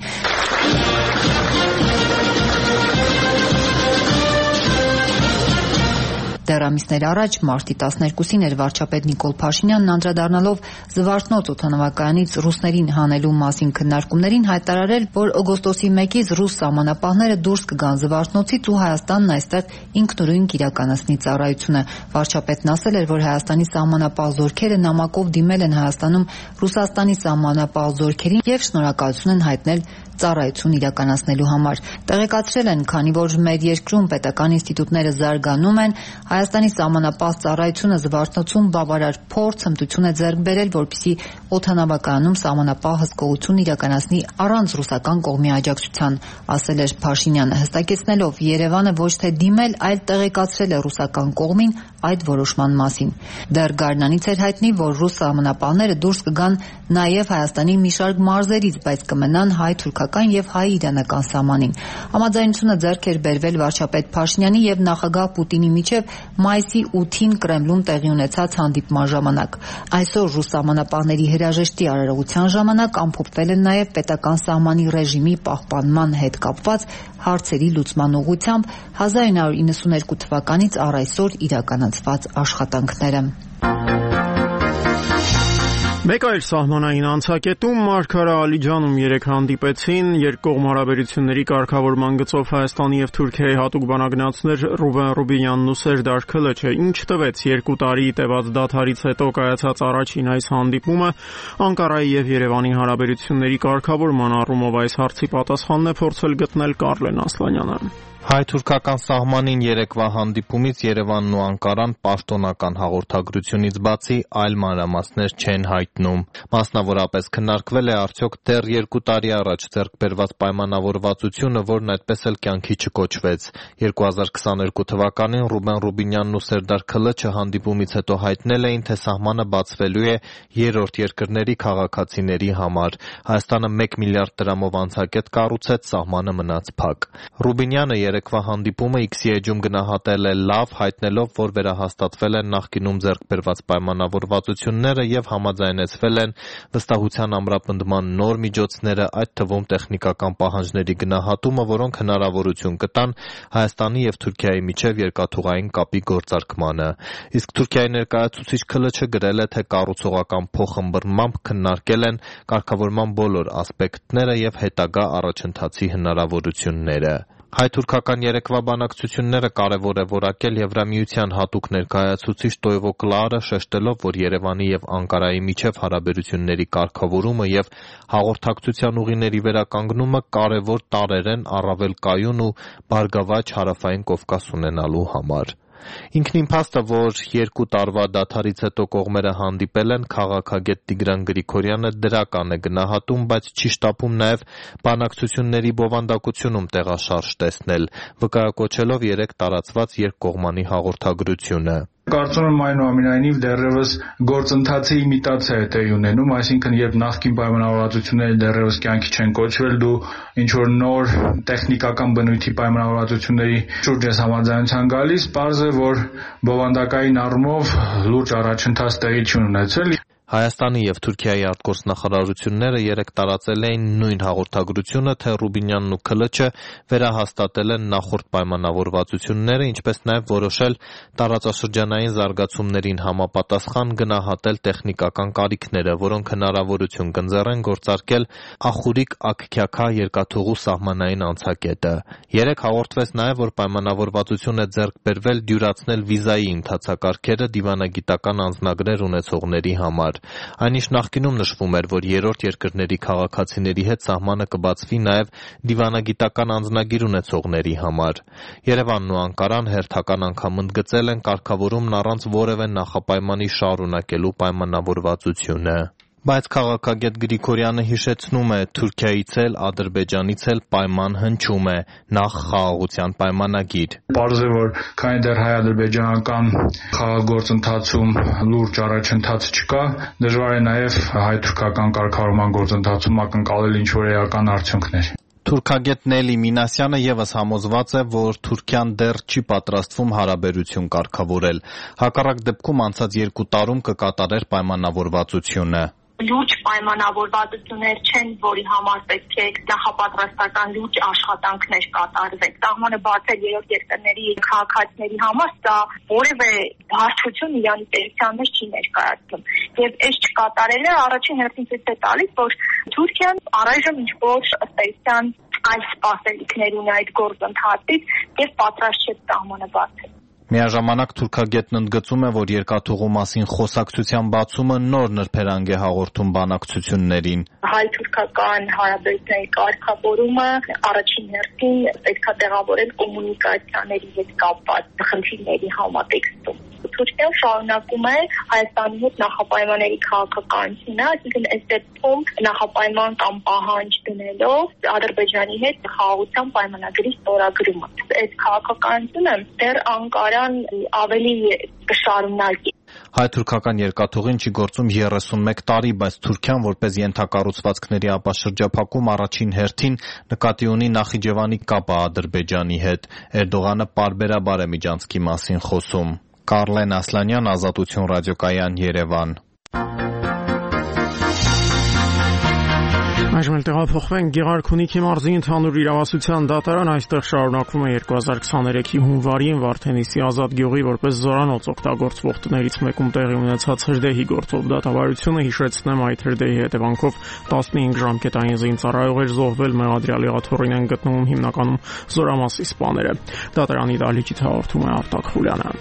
Դեռ ամիսներ առաջ մարտի տասներկուսին էր վարչապետ Նիկոլ Փաշինյանն անդրադառնալով Զվարթնոց օդանավակայանից ռուսներին հանելու մասին քննարկումներին հայտարարել, որ օգոստոսի մեկից ռուս սահմանապահները դուրս կգան Զվարթնոցից ու Հայաստանն այստեղ ինքնուրույն կիրականացնի ծառայությունը։ Վարչապետն ասել էր, որ Հայաստանի սահմանապահ զորքերը նամակով դիմել են Հայաստանում Ռուսաստանի սահմանապահ զորքերին եւ շնորհակալություն են հայտնել ծառայություն իրականացնելու համար։ Տեղեկացրել են, քանի որ մեր երկրում պետական ինստիտուտները զարգանում են, Հայաստանի սահմանապահ ծառայությունը Զվարթնոցում բավարար փորձ հմտություն է ձեռք բերել, որպեսզի օդանավակայանում սահմանապահ հսկողություն իրականացնի առանց ռուսական կողմի աջակցության, ասել էր Փաշինյանը, հստակեցնելով Երևանը ոչ թե դիմել, այլ տեղեկացրել է ռուսական կողմին այդ որոշման մասին։ Դեռ գարնանից էր հայտնի, որ ռուս սահմանապահները դուրս կգան նաև Հայաստանի մի շարք մարզերից, բայց կմնան հայ-թուրքական եւ հայ-իրանական սահմանին։ Համաձայնությունը ձեռք էր բերվել վարչապետ Փաշինյանի եւ նախագահ Պուտինի միջև մայիսի ութին Կրեմլում տեղի ունեցած հանդիպման ժամանակ։ Այսօր ռուս սահմանապահների հրաժեշտի արարողության ժամանակ ամփոփվել են նաև պետական սահմանի ռեժիմի պահպանման հետ կապված հարցերի լուծման ուղղությամբ հազար ինը հարյուր իննսուներկու թվականից առ այսօր իրականացված աշխատանքները։ Մեկ այլ սահմանային անցակետում Մարգարա Ալիջանում երեկ հանդիպեցին երկկողմ հարաբերությունների կարգավորման գծով Հայաստանի եւ Թուրքիայի հատուկ բանագնացներ Ռուբեն Ռուբինյանն ու Սերդար Քլչը։ Ինչ տվեց երկու տարի տևած դադարից հետո կայացած առաջին այս հանդիպումը Անկարայի եւ Երևանի հարաբերությունների կարգավորման առումով այս հարցի պատասխանն է փորձել գտնել Կարլեն Ասլանյանը։ Հայ-թուրքական սահմանին երեկվա հանդիպումից Երևանն ու Անկարան պաշտոնական հաղորդագրությունից բացի այլ մանրամասներ չեն հայտնում։ Մասնավորապես քննարկվել է արդյոք դեռ երկու տարի առաջ ձեռք բերված պայմանավորվածությունը, որն այդպես էլ կյանքի չկոչվեց։ երկու հազար քսաներկու թվականին Ռուբեն Ռուբինյանն ու Սերդար Քլչը հանդիպումից հետո հայտնել էին, թե սահմանը բացվելու է երրորդ երկրների քաղաքացիների համար։ Հայաստանը մեկ միլիարդ դրամով անցակետ կառուցեց, սահմանը մնաց փակ։ Ռուբինյանը երեկվա հանդիպումը X-ի էջում գնահատել է լավ, հայտնելով, որ վերահաստատվել են նախկինում ձեռք բերված պայմանավորվածությունները եւ համաձայնեցվել են վստահության ամրապնդման նոր միջոցները, այդ թվում տեխնիկական պահանջների գնահատումը, որոնք հնարավորություն կտան Հայաստանի եւ Թուրքիայի միջև երկաթուղային կապի գործարկմանը։ Իսկ Թուրքիայի ներկայացուցիչ Քլչը գրել է, թե կառուցողական փոխըմբռնմամբ քննարկել են կարգավորման բոլոր ասպեկտները եւ հետագա առաջընթացի հնարավորությունները։ Հայ-թուրքական երեկվա բանակցությունները կարևոր է որակել Եվրամիության հատուկ ներկայացուցիչ Տոյվո Կլարը, շեշտելով, որ Երևանի եւ Անկարայի միջև հարաբերությունների կարգավորումը եւ հաղորդակցության ուղիների վերականգնումը կարևոր տարրեր են առավել կայուն ու բարգավաճ հարավային Կովկաս ունենալու համար։ Ինքնին փաստ է, որ երկու տարվա դադարից հետո կողմերը հանդիպել են, քաղաքագետ Տիգրան Գրիգորյանը դրական է գնահատում, բայց չի շտապում նաև բանակցությունների բովանդակությունում տեղաշարժ տեսնել, վկայակոչելով երեք տարածված երկկողմանի հաղորդագրությունը։ Կարծում եմ այնուամենայնիվ դեռևս գործընթացի իմիտացիա է տեղի ունենում, այսինքն երբ նախկին պայմանավորվածությունները դեռևս կյանքի չեն կոչվել, դու ինչ որ նոր տեխնիկական բնույթի պայմանավորվածությունների շուրջ ես համաձայնության գալիս, պարզ է, որ բովանդակային առումով լուրջ առաջընթաց տեղի չի ունեցել։ Հայաստանի եւ Թուրքիայի արտգործնախարարությունները երեք տարածել էին նույն հաղորդագրությունը, թե Ռուբինյանն ու Քլչը վերահաստատել են նախորդ պայմանավորվածությունները, ինչպես նաև որոշել տարածաշրջանային զարգացումներին համապատասխան գնահատել տեխնիկական կարիքները, որոնք հնարավորություն կընձեռեն գործարկել Ախուրիկ Աքքյաքա երկաթուղու սահմանային անցակետը։ Երեք հաղորդվեց նաև, որ պայմանավորվածություն է ձեռք բերվել դյուրացնել վիզայի ընթացակարգերը դիվանագիտական անձնագրեր ունեցողների համար։ Այնիշ նախկինում նշվում էր, որ երրորդ երկրների քաղաքացիների հետ սահմանը կբացվի նաև դիվանագիտական անձնագիր ունեցողների համար։ Երևանն ու Անկարան հերթական անգամ ընդգծել են կարգավորումն առանց որևէ նախապայմանի շարունակելու պայմանավորվածությունը։ Բայց քաղաքագետ Գրիգորյանը հիշեցնում է, Թուրքիայից էլ, Ադրբեջանից էլ պայման հնչում է, նախ խաղաղության պայմանագիր։ Պարզ է, որ քանի դեռ հայ-ադրբեջանական խաղաղագործընթացում լուրջ առաջընթաց չկա, դժվար է նաև հայ-թուրքական կարգավորման գործընթացում ակնկալել ինչ-որ էական արդյունքներ։ Թուրքագետ Նելի Մինասյանը ևս համոզված է, որ Թուրքիան դեռ չի պատրաստվում հարաբերություն կարգավորել։ Հակառակ դեպքում անցած երկու տարում կկատարեր պայմանավորվածությունը։ լուրջ պայմանավորվածություններ չեն, որի համար պետք է նախապատրաստական լուրջ աշխատանքներ կատարվեն։ Սահմանը բացել երրորդ երկրների քաղաքացիների համար սա որևէ հարթություն իրանի տերության մեջ չի ներկայացնում։ Եվ այս չկատարելը առաջին հերթին ցույց է տալիս, որ Թուրքիան առայժմ ինչ-որ ըստ էության այլ սպասելիքներ ունի այդ գործընթացից եւ պատրաստ չէ սահմանը բացել։ Միաժամանակ թուրքագետն ընդգծում է, որ երկաթուղու մասին խոսակցության բացումը նոր նրբերանգ է հաղորդում բանակցություններին։ Հայ-թուրքական հարաբերությունների կարգավորումը առաջին հերթին պետք է տեղավորել կոմունիկացիաների հետ կապված խնդիրների համատեքստում։ Թուրքիան շարունակում է Հայաստանի հետ նախապայմանների քաղաքականությունը, այսինքն այս դեպքում նախապայման կամ պահանջ դնելով Ադրբեջանի հետ խաղաղության պայմանագրի ստորագրումը։ Այս քաղաքականությունը դեռ անկարան ավելի կշարունակի։ Հայ-թուրքական երկաթուղին չի գործում երեսունմեկ տարի, բայց Թուրքիան որպես ենթակառուցվածքների ապաշրջափակում առաջին հերթին նկատի ունի Նախիջևանի կապը Ադրբեջանի հետ։ Էրդողանը պարբերաբար է միջանցքի մասին խոսում։ Կարլեն Ասլանյան, Ազատություն ռադիոկայան, Երևան։ Այժմ տեղափոխվենք Գեղարքունիքի մարզի ընդհանուր իրավասության դատարան, այստեղ շարունակվում է երկու հազար քսաներեքի հունվարին Վարդենիսի Ազատ գյուղի որպես զորանոց օգտագործվող տներից մեկում տեղի ունեցած հրդեհի գործով դատավարությունը, հիշեցնեմ, այդ հրդեհի հետևանքով տասնհինգ ժամկետային զինծառայող էր զոհվել, մեղադրյալի աթոռին են գտնվում հիմնականում զորամասի սպաները։ Դատարանի դահլիճից հաղորդում է Արտակ Խուլյանը։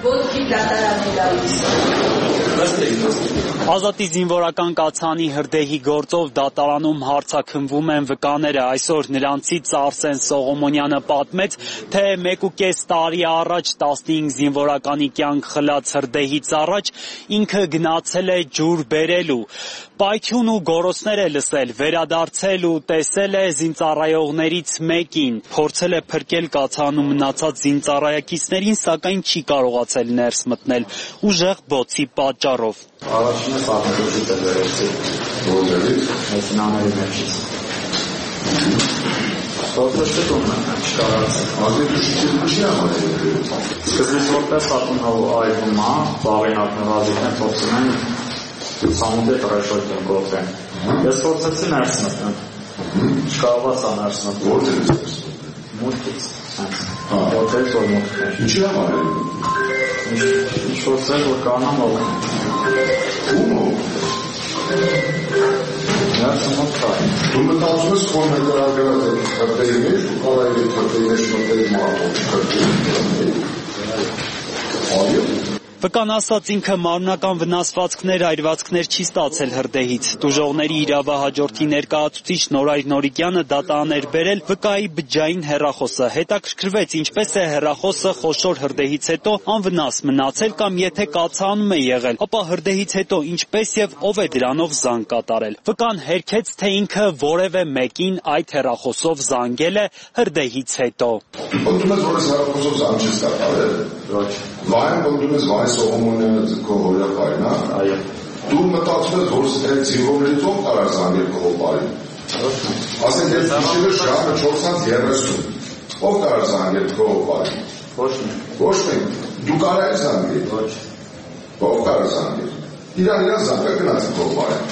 Ազատի զինվորական կացանի հրդեհի գործով դատարանում հարցաքննվում են վկաները։ Այսօր նրանցից Արսեն Սողոմոնյանը պատմեց, թե մեկ ու կես տարի առաջ տասնհինգ զինվորականի կյանք խլած հրդեհից առաջ ինքը գնացել է ջուր բերելու, պայթյուն ու գոռոցներ է լսել, վերադարձել ու տեսել է զինծառայողներից մեկին, փորձել է փրկել կացանում մնացած զինծառայակիցներին, սակայն չի կարողացել ներս մտնել ուժեղ բոցի պատճառով։ Առաջինը սարքոջի տերերեցի որերից, մեքենաների մեջից։ Սոտը շտում է, չկարած։ Ազգետու շիքին չի համարել։ Սկզբից որպես ատունով այվում է, բաղին ակնվազիկն փորձում են սամունդե տրեշոտ են գործեն։ Ես փորձեցի ներս մտնել։ Չկարողացա ներս մտնել։ Որտեղից ես մտնել։ Մուտքից։ Հա, որտեղից որ մուտքն։ Ինչի համարել։ Ինչ-որ ծեր, որ կանամ ողն։ Ում ով։ Ներսը մոտ կային։ Դու մտածում ես խոր նկարագրած է հրդեհի մեջ, ու կարայր է հրդեհի մեջ մտել մարդով, հրդեհի։ Այո։ Վկան ասած ինքը մարմնական վնասվածքներ, այրվածքներ չի ստացել հրդեհից։ Տուժողների իրավահաջորդի ներկայացուցիչ Նորայր Նորիկյանը դատարան էր բերել վկայի բջջային հեռախոսը։ Հետաքրքրվեց ինչպես է հեռախոսը խոշոր հրդեհից հետո անվնաս մնացել կամ եթե կացանում է եղել, ապա հրդեհից հետո ինչպես եւ ով է դրանով զանգ կատարել։ Վկան հերքեց, թե ինքը որևէ մեկին այդ հեռախոսով զանգել է հրդեհից հետո։ Ոնց որ հեռախոսով զանգ չես կատարել, ոչ։ Վայր ոնց ես վայ Սողոմոնյանը քո հորիապային, հա։ Այո։ Դու մտածում ես, որ այդ զինվորներից ով կարա զանգել քո հորիապային։ Ասենք ես գիշերը ժամը չորսից երեսուն։ Ով կարա զանգել քո հորիապային։ Ոչ մեկ։ Ոչ մեկ։ Դու կարա ես զանգել։ Ոչ։ Ով կարա զանգել։ Իրան իրան զանգը գնաց քո հորիապային։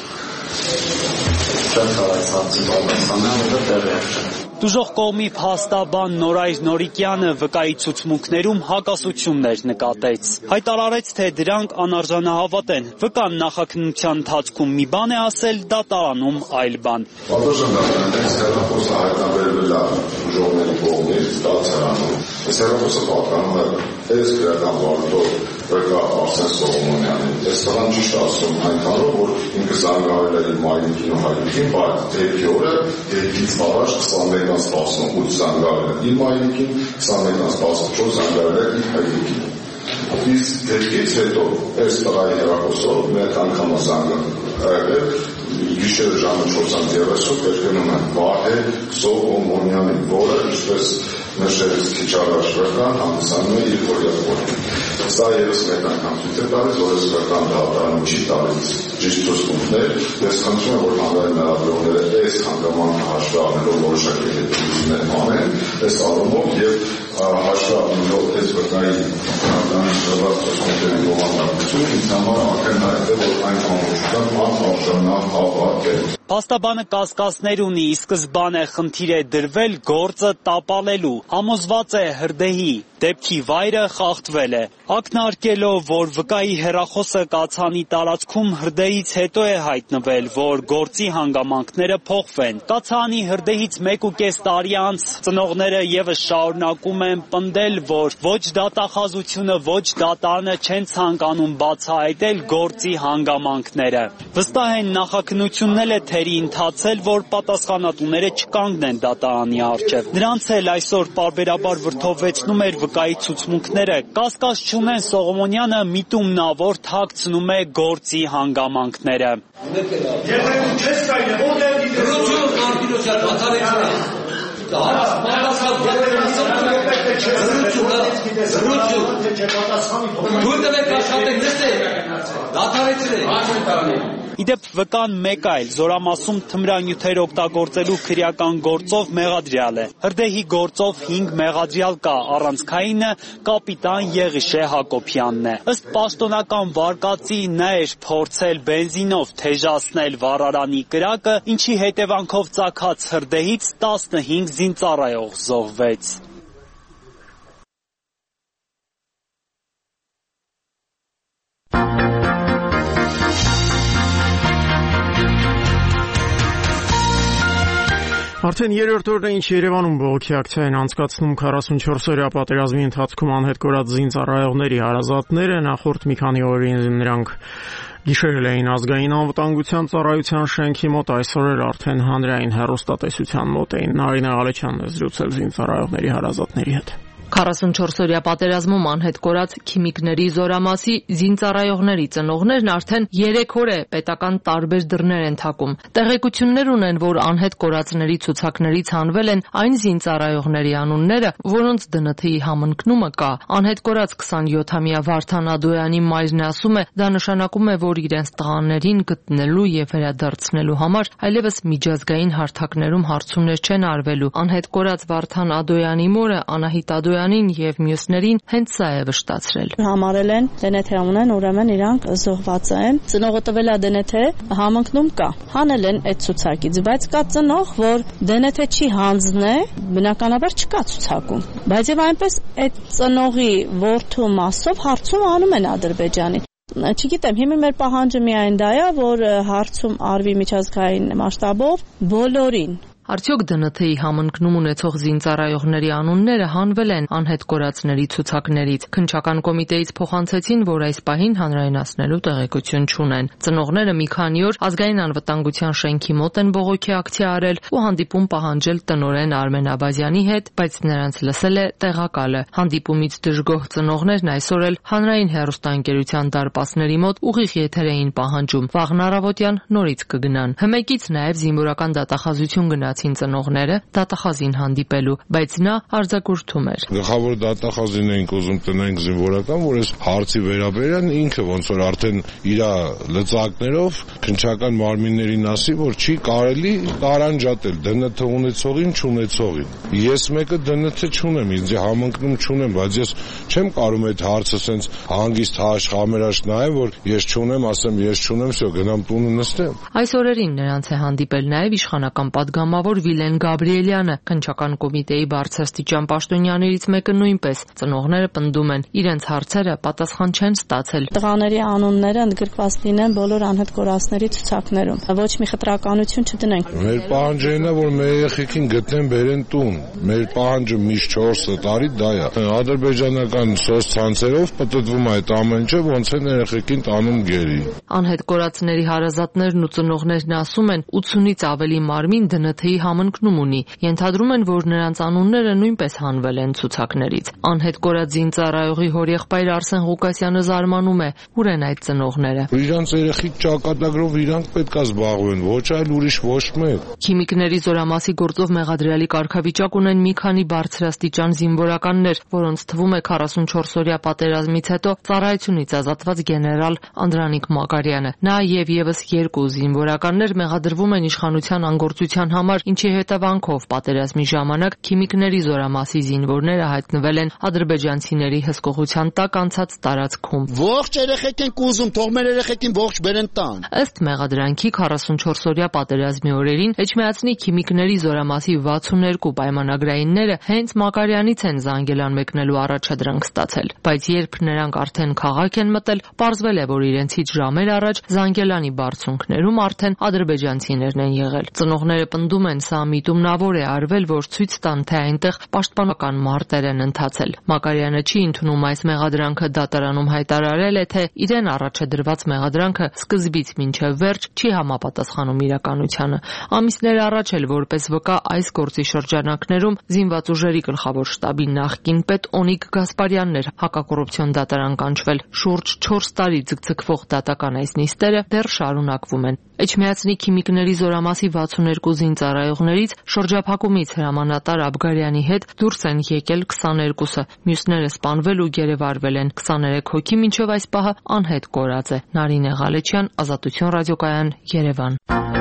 Շատ կարա ցածի բանասանը որը տեղի է։ Տուժող կողմի փաստաբան Նորայր Նորիկյանը վկայի ցուցմունքներում հակասություններ նկատեց։ Հայտարարեց, թե դրանք անարժանահավատ են։ Վկան նախաքննության ընթացքում մի բան է ասել, դատարանում այլ բան։ Պատասխան դատարանից հեռախոսը հայտնաբերվել է տուժողների կողմից դատարանում։ Այս հեռախոսը պատկանում է այս գրական վարդով վկա Արսեն Սողոմոնյանին։ Այս տղան ճիշտ ասում այնքանով, որ ինքը զանգահարել է իր մայրիկին ու հայրիկին, բայց դեպքի օրը դեպքից առաջ քսաներկից տասնութ զանգահարել է իր մայրիկին, քսաներկից տասնչորս զանգահարել է իր հայրիկին։ Իսկ դեպքից հետո այս տղայի հեռախոսով մեկ անգամ զանգահարել գիշերը ժամը չորսից երեսուն կրկնում են Վահե Սողոմոնյանին, որը ինչպես նշելիս քիչ առաջ վկան հանդիսանում է իր հորիապորին։ Սա ևս մեկ անգամ ցույց է տալիս, որ այս վկան դատարանում չի տալիս ճիշտ ցուցմունքներ։ Ես խնդրում եմ, որ հանրային մեղադրողները այս հանգամանքը հաշվի առնելով որոշակի հետևություններ անեն, այս առումով եւ հաշվի առնելով այս վկայի դատարանի շրջանառված ցուցմունքների ողջունությունը ինձ համար ակնհայտ է, որ այն Փաստաբանը կասկածներ ունի, ի սկզբանե խնդիր է դրվել գործը տապալելու, համոզված է հրդեհի դեպքի վայրը խախտվել է։ Ակնարկելով, որ վկայի հեռախոսը կացանի տարածքում հրդեհից հետո է հայտնվել, որ գործի հանգամանքները փոխվեն։ Կացանի հրդեհից մեկ ու կես տարի անց ծնողները եւս շարունակում են պնդել, որ ոչ դատախազությունը, ոչ դատարանը չեն ցանկանում բացահայտել գործի հանգամանքները։ Վստահ են նախաքննությունն էլ է թերի ընթացել, որ պատասխանատուները չկանգնեն դատարանի առջև։ Նրանց էլ այսօր պարբերաբար վրդովվեցնում էր վկայի ցուցմունքները, կասկած չունեն Սողոմոնյանը միտումնավոր թաքցնում է գործի հանգամանքները։ Իդեպ վկան մեկ այլ զորամասում թմրանյութեր օգտագործելու քրեական գործով մեղադրյալ է։ Հրդեհի գործով հինգ մեղադրյալ կա, առանցքայինը կապիտան Եղիշե Հակոբյանն է։ Ըստ պաշտոնական վարկածի նա էր փորձել բենզինով թեժացնել վառարանի կրակը, ինչի հետևանքով ծագած հրդեհից տասնհինգ զինծառայող զոհվեց։ Արդեն երրորդ օրն է, ինչ Երևանում բողոքի ակցիա են անցկացնում քառասունչորս-օրյա պատերազմի ընթացքում անհետ կորած զինծառայողների հարազատները։ Նախորդ մի քանի օրին նրանք գիշերել էին ազգային անվտանգության ծառայության շենքի մոտ, այսօր էլ արդեն հանրային հեռուստատեսության մոտ էին։ Նարինե Ղալեչյանն է զրուցել զինծառայողների հարազատների հետ։ քառասունչորս-օրյա պատերազմում անհետ կորած քիմիկների զորամասի զինծառայողների ծնողներն արդեն երեք օր է պետական տարբեր դռներ են թակում։ Տեղեկություններ ունեն, որ անհետ կորածների ցուցակներից հանվել են այն զինծառայողների անունները, որոնց դը են թի-ի համընկնումը կա։ Անհետ կորած քսանյոթամյա Վարդան Ադոյանի մայրն ասում է, դա նշանակում է, որ իրենց տղաներին գտնելու եւ վերադարձնելու համար այլևս միջազգային հարթակներում հարցումներ չեն արվելու։ Անհետ կորած Վարդան Ադոյանի մորը Անահիտ Ադոյանին եւ մյուսներին հենց սա է վշտացրել։ Համարել են դե են թի ունեն, ուրեմն իրանք զոհված են։ Ծնողը տվել է դե են թի, համընկնում կա։ Հանել են այդ ցուցակից, բայց կա ծնող, որ դե են թի չի հանձնե, բնականաբար չկա ցուցակում։ Բայց եւ այնպես այդ ծնողի որդու մասով հարցում անում են Ադրբեջանի։ Չգիտեմ, հիմա մեր պահանջը միայն դա է, որ հարցում արվի միջազգային մասշտաբով բոլորին։ Արդյոք դե են թի-ի համընկնում ունեցող զինծառայողների անունները հանվել են անհետ կորածների ցուցակներից։ Քննչական կոմիտեից փոխանցեցին, որ այս պահին հանրայնացնելու տեղեկություն չունեն։ Ծնողները մի քանի օր ազգային անվտանգության շենքի մոտ են բողոքի ակցիա արել ու հանդիպում պահանջել տնօրեն Արմեն Աբազյանի հետ, բայց նրանց լսել է տեղակալը։ Հանդիպումից դժգոհ ծնողներն այսօր էլ հանրային հեռուստաընկերության դարպասների մոտ ուղիղ եթեր էին պահանջում։ Վաղն առավոտյան նորից կգնան։ Հմեկից նաև զինվորական դատախազություն գնաց ծնողները դատախազին հանդիպելու, բայց նա արձակուրդում էր։ Գլխավոր դատախազին էինք ուզում տնենք զինվորական, որ այս հարցի վերաբերյալ ինքը ոնց որ արդեն իր լծակներով քննչական մարմիններին ասի, որ չի կարելի տարանջատել դե են թի ունեցողին չունեցողին։ Ես մեկը դե են թի չունեմ, ինձ համընկնում չունեմ, բայց ես չեմ կարող այդ հարցը սենց հանգիստ հաշ խամերաշ նայեմ, որ ես չունեմ, ասեմ ես չունեմ, всё, գնամ տունը նստեմ։ Այս օրերին նրանց է հանդիպել նաև իշխանական падգամավոր Վիլեն Գաբրիելյանը, քննչական կոմիտեի բարձրաստիճան պաշտոնյաներից մեկը նույնպես։ Ծնողները պնդում են, իրենց հարցերը պատասխան չեն ստացել։ Տղաների անունները ընդգրկված լինեն բոլոր անհետ կորածների ցուցակներում։ Ոչ մի խտրականություն չդնենք։ Մեր պահանջը այն է, որ մեր երեխեքին գտնեն բերեն տուն։ Մեր պահանջը միշտ չորս տարի դա է։ Ադրբեջանական սոցցանցերով պատտվում է այդ ամենը, ոնց են երեխեքին տանում գերի։ Անհետ կորածների հարազատներն ու ծնողներն ասում են, ութսունից ավելի մարմին դե են թի-ի համընկնում ունի։ Ենթադրում են, որ նրանց անունները նույնպես հանվել են ցուցակներից։ Անհետ կորած զինծառայողի հորեղբայր Արսեն Ղուկասյանը զարմանում է, ուր են այդ ծնողները։ Իրանց երեխի ճակատագրով իրանք պետք է զբաղվեն, ոչ այլ ուրիշ ոչ մեկ։ Քիմիկների զորամասի գործով մեղադրյալի կարգավիճակ ունեն մի քանի բարձրաստիճան զինվորականներ, որոնց թվում է քառասունչորս-օրյա պատերազմից հետո ծառայությունից ազատված գեներալ Անդրանիկ Մակարյանը։ Նա եւ եւս երկու զինվորականներ մեղադրվում են իշխանության անգործության համար ինչի հետևանքով պատերազմի ժամանակ քիմիկների զորամասի զինվորները հայտնվել են ադրբեջանցիների հսկողության տակ անցած տարածքում։ Ողջ երեխեք են կուզում, թող մեր երեխեքին ողջ բերեն տան։ Ըստ մեղադրանքի քառասունչորսօրյա պատերազմի օրերին Էջմիածնի քիմիկների զորամասի վաթսուններկու պայմանագրայինները հենց Մակարյանից են Զանգելան մեկնելու առաջադրանք ստացել, բայց երբ նրանք արդեն քաղաք են մտել, պարզվել է, որ իրենցից ժամեր առաջ Զանգելանի բարձունքներում արդեն ադրբեջանցիներն են եղել։ Ծնողները պնդում են, սա միտումնավոր է արվել, որ ցույց տան, թե այնտեղ պաշտպանական մարտեր են ընթացել։ Մակարյանը չի ընդունում այս մեղադրանքը, դատարանում հայտարարել է, թե իրեն առաջադրված մեղադրանքը սկզբից մինչև վերջ չի համապատասխանում իրականությանը։ Ամիսներ առաջ էլ որպես վկա այս գործի շրջանակներում զինված ուժերի գլխավոր շտաբի նախկին պետ Օնիկ Գասպարյանն էր հակակոռուպցիոն դատարան կանչվել։ Շուրջ չորս տարի ձգձգվող դատական այս նիստերը դեռ շարունակվում են։ Էջմիածնի քիմիկների զորամասի վաթսուններկու զինծառայողներից շրջափակումից հրամանատար Աբգարյանի հետ դուրս են եկել քսաներկուսը, մյուսները սպանվել ու գերեվարվել են, քսաներեք հոգի մինչև այս պահը անհետ կորած է։ Նարինե Ղալեչյան, Ազատություն ռադիոկայան, Երևան։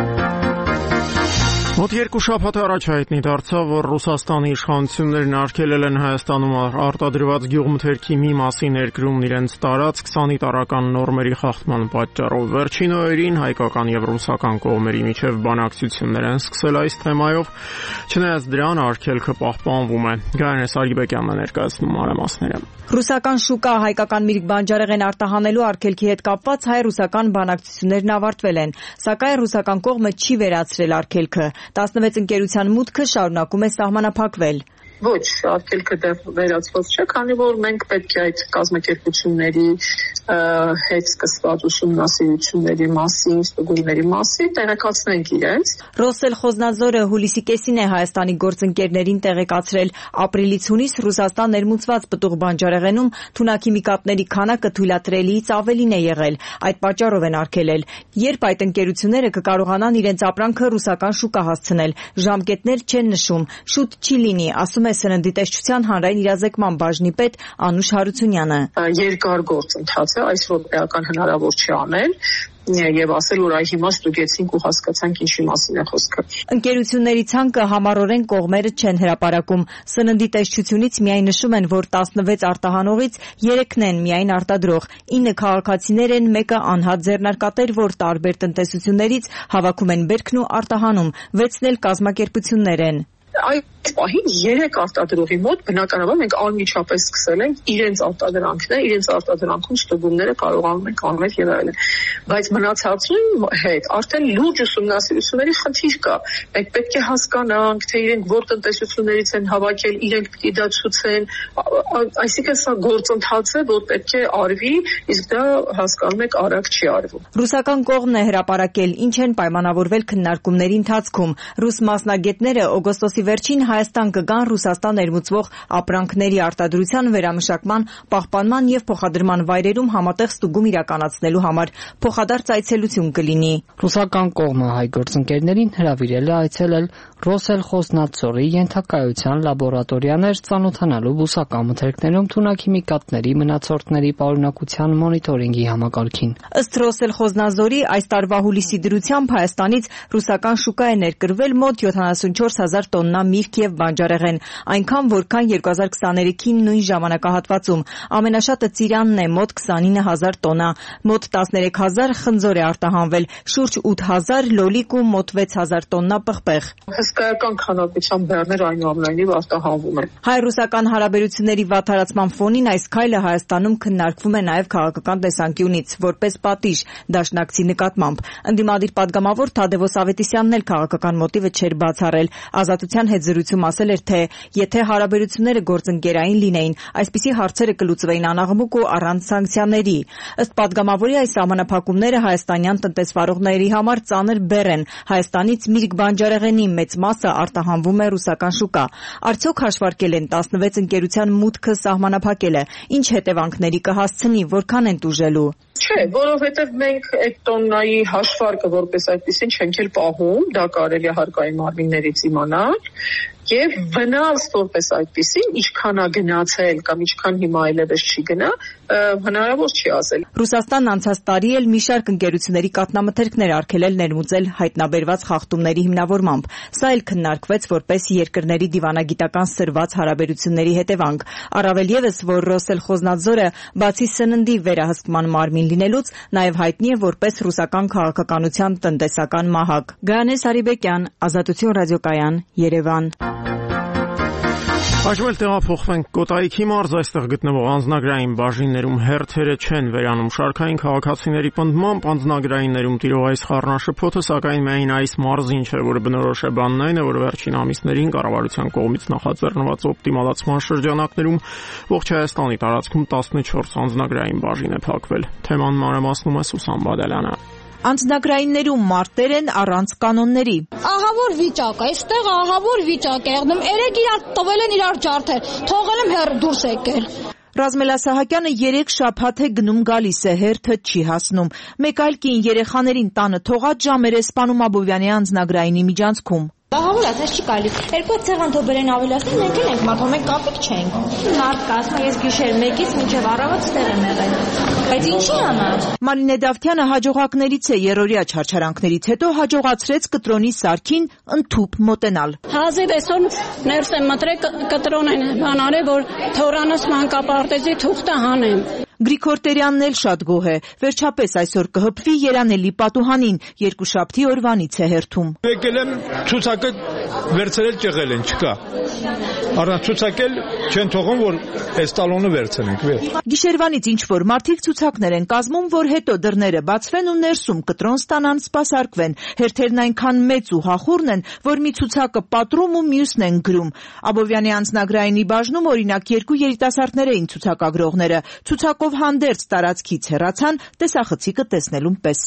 Մոտ երկու շաբաթ առաջ հայտնի դարձավ, որ Ռուսաստանի իշխանություններն արգելել են Հայաստանում արտադրված գյուղմթերքի մի մասի ներկրումն իրենց տարածք սանիտարական նորմերի խախտման պատճառով։ Վերջին օրերին հայկական եւ ռուսական կողմերի միջև բանակցություններ են սկսել այս թեմայով, չնայած դրան արգելքը պահպանվում է։ Գայանե Սարգսյանն է ներկայացնում մանրամասները։ Ռուսական շուկա հայկական միրգ բանջարեղեն արտահանելու արգելքի հետ կապված հայ-ռուսական բանակցություններն ավարտվել են, սակայն ռուսական կողմը չի վերացրել արգելքը։ տասնվեց ընկերության մուտքը շարունակում է սահմանափակվել։ Ոչ, արգելքը դեռ վերացված չէ, քանի որ մենք պետք է այդ կազմակերպությունների հետ սկսված ուսումնասիրությունների մասին, ստուգումների մասին տեղեկացնենք իրենց։ Ռոսել Խոզնազորը հուլիսի կեսին է Հայաստանի գործընկերներին տեղեկացրել, ապրիլից հունիս Ռուսաստան ներմուծված պտուղ բանջարեղենում թունաքիմիկատների քանակը թույլատրելիից ավելին է եղել, այդ պատճառով են արգելել։ Երբ այդ ընկերությունները կկարողանան իրենց ապրանքը ռուսական շուկա հասցնել, ժամկետներ չեն նշում, շուտ չի լինի, ասում է Սննդի տեսչության հանրային իրազեկման բաժնի պետ Անուշ Հարությունյանը։ Երկար գործընթաց է, այս րոպեական հնարավոր չի անել եւ ասել, որ այ հիմա ստուգեցինք ու հասկացանք ինչի մասին է խոսքը։ Ընկերությունների ցանկը համառորեն կողմերը չեն հրապարակում։ Սննդի տեսչությունից միայն նշում են, որ տասնվեց արտահանողից երեքն են միայն արտադրող, ինը քաղաքացիներ են, մեկը անհատ ձեռնարկատեր, որ տարբեր տնտեսություններից հավաքում են բերքն ու արտահանում, վեցն էլ կազմակերպություններ են։ Այս պահին երեք արտադրողի մոտ բնականաբար մենք անմիջապես սկսել ենք իրենց արտադրանքները, իրենց արտադրանքում ստուգումները կարողանում ենք անել եւ այլն։ Բայց մնացածի հետ արդեն լուրջ ուսումնասիրությունների խնդիր կա։ Մենք պետք է հասկանանք, թե իրենք որ տնտեսություններից են հավաքել, իրենք պիտի դա ցուցեն, այսինքն սա գործընթաց է, որ պետք է արվի, իսկ դա հասկանում եք արագ չի արվում։ Ռուսական կողմն է հրապարակել, ինչ են պայմանավորվել քննարկումների ընթացքում։ Ռուս մասնագետները օգոստոսի վերջին Հայաստան կգան Ռուսաստան ներմուծվող ապրանքների արտադրության, վերամշակման, պահպանման եւ փոխադրման վայրերում համատեղ ստուգում իրականացնելու համար փոխադարձ այցելություն կլինի։ Ռուսական կողմը հայ գործընկերներին հրավիրել է այցելել Ռոսել Խոզնացորի ենթակայության լաբորատորիաներ ծանոթանալու բուսական մթերքներում թունաքիմիկատների մնացորդների պարունակության մոնիտորինգի համակարգին։ Ըստ Ռոսել Խոզնազորի այս տարվա հուլիսի դրությամբ Հայաստանից ռուսական շուկա է ներկրվել մոտ յոթանասունչորս հազար տոննա միրգ եւ բանջարեղեն, այնքան որքան երկու հազար քսաներեքին նույն ժամանակահատվածում։ Ամենաշատը Ծիրանն է մոտ քսանինը հազար տոննա, մոտ տասներեք հազար խնձոր է արտահանվել, շուրջ ութ հազար լոլիկ ու մոտ վեց հազար տոննա պղպեղ։ Հսկայական քանակությամբ բեռներ այնուամենայնիվ արտահանվում են։ Հայ-ռուսական հարաբերությունների վատթարացման ֆոնին այս քայլը Հայաստանում քննարկվում է նաև քաղաքական տեսանկյունից, որպես պատիժ դաշնակցի նկատմամբ։ Ընդդիմադիր падգամավոր Թադևոս Ավետիսյանն էլ քաղաքական մոտիվը չէր բացառել։ Ազատության հետ զրույցում ասել էր, թե եթե հարաբերությունները գործընկերային լինեին, այսպիսի հարցերը կլուծվեին անաղմուկ ու առանց սանկցիաների։ Ըստ падգամավորի այս սահմանափակումները հայաստանյան տնտեսվարողների համար ծանր բեռ են։ Հայաստանից միրգ բանջարեղենի մեծ մասը արտահանվում է ռուսական շուկա։ Արդյոք հաշվարկել են տասնվեց ընկերության մուտքը սահմանափակելը, ինչ հետևանքների կհասցնի, որքան են տուժելու։ Չէ, որովհետև մենք այդ տոննայի հաշվարկը որպես այդպեսին չենք էլ պահում, դա կարելի է հարկային մարմիններից իմանալ, եւ վնաս որպես այդպեսին ինչքան է գնացել կամ ինչքան հիմա այլևս չի գնա, հնարավոր չի ասել։ Ռուսաստանն անցած տարի էլ մի շարք ընկերությունների կատնամթերքներ արգելել ներմուծել հայտնաբերված խախտումների հիմնավորմամբ։ Սա էլ քննարկվեց որպես երկրների դիվանագիտական սրված հարաբերությունների հետևանք։ Առավել ևս, որ Ռոսելխոզնադզորը բացի սննդի վերահսկման մարմին լինելուց, նաև հայտնի է որպես ռուսական քաղաքականության տնտեսական մահակ։ Գայանե Սարիբեկյան, Ազատություն ռադիոկայան, Երևան։ Այժմ էլ տեղափոխվենք Կոտայքի մարզ, այստեղ գտնվող անձնագրային բաժիններում հերթերը չեն վերանում շարքային քաղաքացիների պնդմամբ, անձնագրայիններում տիրող այս խառնաշփոթը սակայն միայն այս մարզին չէ, որը բնորոշ է բանն այն է, որ վերջին ամիսներին կառավարության կողմից նախաձեռնված օպտիմալացման շրջանակներում ողջ Հայաստանի տարածքում տասնչորս անձնագրային բաժին է փակվել։ Թեման մանրամասնում է Սուսան Բադալյանը։ Անձնագրայիններում մարտեր են առանց կանոնների։ Ահավոր վիճակ է, այստեղ ահավոր վիճակ է եղնում։ Երեք իրար տվել են իրար ջարդեր, թողել եմ հեռ դուրս եկել։ Ռազմել Ասահակյանը երեք շաբաթ է գնում գալիս է, հերթը չի հասնում։ Մեկ այլ կին երեխաներին տանը թողած ժամեր է սպանում Աբովյանի անձնագրայինի միջանցքում։ Ահավոր ասես չի կարելի։ Երկու ցեղան թոբերեն ավելացնել, մենք էլ ենք մատում, մենք կապիկ չենք։ Մարդ կա, ասում ես գիշեր մեկից մինչև առավոտ ստեղ եմ եղել։ Բայց ինչի անալ։ Մարինե Դավթյանը հաջողակներից է, երրորդյա չարչարանքներից հետո հաջողացրեց կտրոնի սարքին ընդཐུպ մոտենալ։ Հազիվ այսօր ներս եմ մտրել կտրոնեն բանարե, որ թորանս մանկապարտեզի թուղթը հանեմ։ Գրիգոր Տերյանն էլ շատ գոհ է։ Վերջապես այսօր կհպվի Երանելի պատուհանին, երկուշաբթի օրվանից է հերթում։ Եկել եմ ցուցակը վերցրել ճեղել են, չկա։ Առանց ցուցակել չեն թողում, որ այս տալոնը վերցնենք, վեր։ Գիշերվանից ինչ որ մարդիկ ցուցակներ են կազմում, որ հետո դռները բացվեն ու ներսում կտրոն ստանան, սպասարկվեն։ Հերթերն այնքան մեծ ու հախուռն են, որ մի ցուցակը պատռում ու մյուսն են գրում։ Աբովյանի անձնագրայինի բաժնում օրինակ երկու երիտասարդներ էին ցուցակագրողները։ Ցուցակով հանդերձ տարածքից հեռացան տեսախցիկը տեսնելուն պես։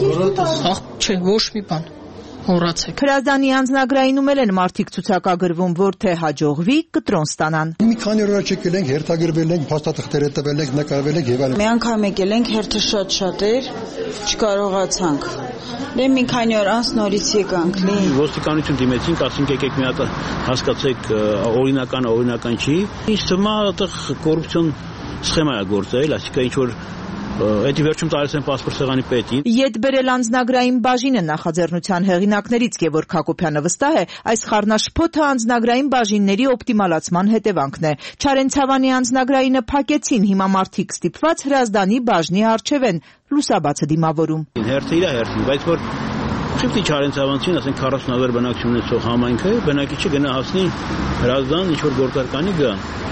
Ախ, չէ, ոչ մի բան։ Հորացեք։ Հրազդանի անձնագրայինում էլ են մարդիկ ցուցակագրվում, որ թե հաջողվի կտրոն ստանան։ Մի քանի օր եկել ենք, հերթագրվել ենք, փաստաթղթերը տվել ենք, նկարվել ենք եւ այլն։ Մի անգամ եկել ենք, հերթը շատ-շատ էր, չկարողացանք։ Դե մի քանի օր անց նորից եկանք, լի։ Ոստիկանություն դիմեցինք, ասենք եկեք մի հատ հասկացեք օրինական, օրինական չի։ Ինձ թվում է այդտեղ կոռուպցիոն սխեմա է գործել, այսինքն ինչ որ Էդի վերջում տարեց են պասպորտ սեղանի պետին։ Ետ բերել անձնագրային բաժինը նախաձեռնության հեղինակներից Գևորգ Հակոբյանը վստահ է, այս խառնաշփոթը անձնագրային բաժինների օպտիմալացման հետևանքն է։ Չարենցավանի անձնագրայինը փակեցին, հիմա մարդիկ ստիպված Հրազդանի բաժնի առջև են լուսաբացը դիմավորում։ Հերթը իր հերթին, բայց որ խիպտի Չարենցավանցին, ասենք քառասուն հազար բնակչություն ունեցող համայնքը բնակիչը գնա հասնի Հրազդան, ինչ որ գործարկանի գա։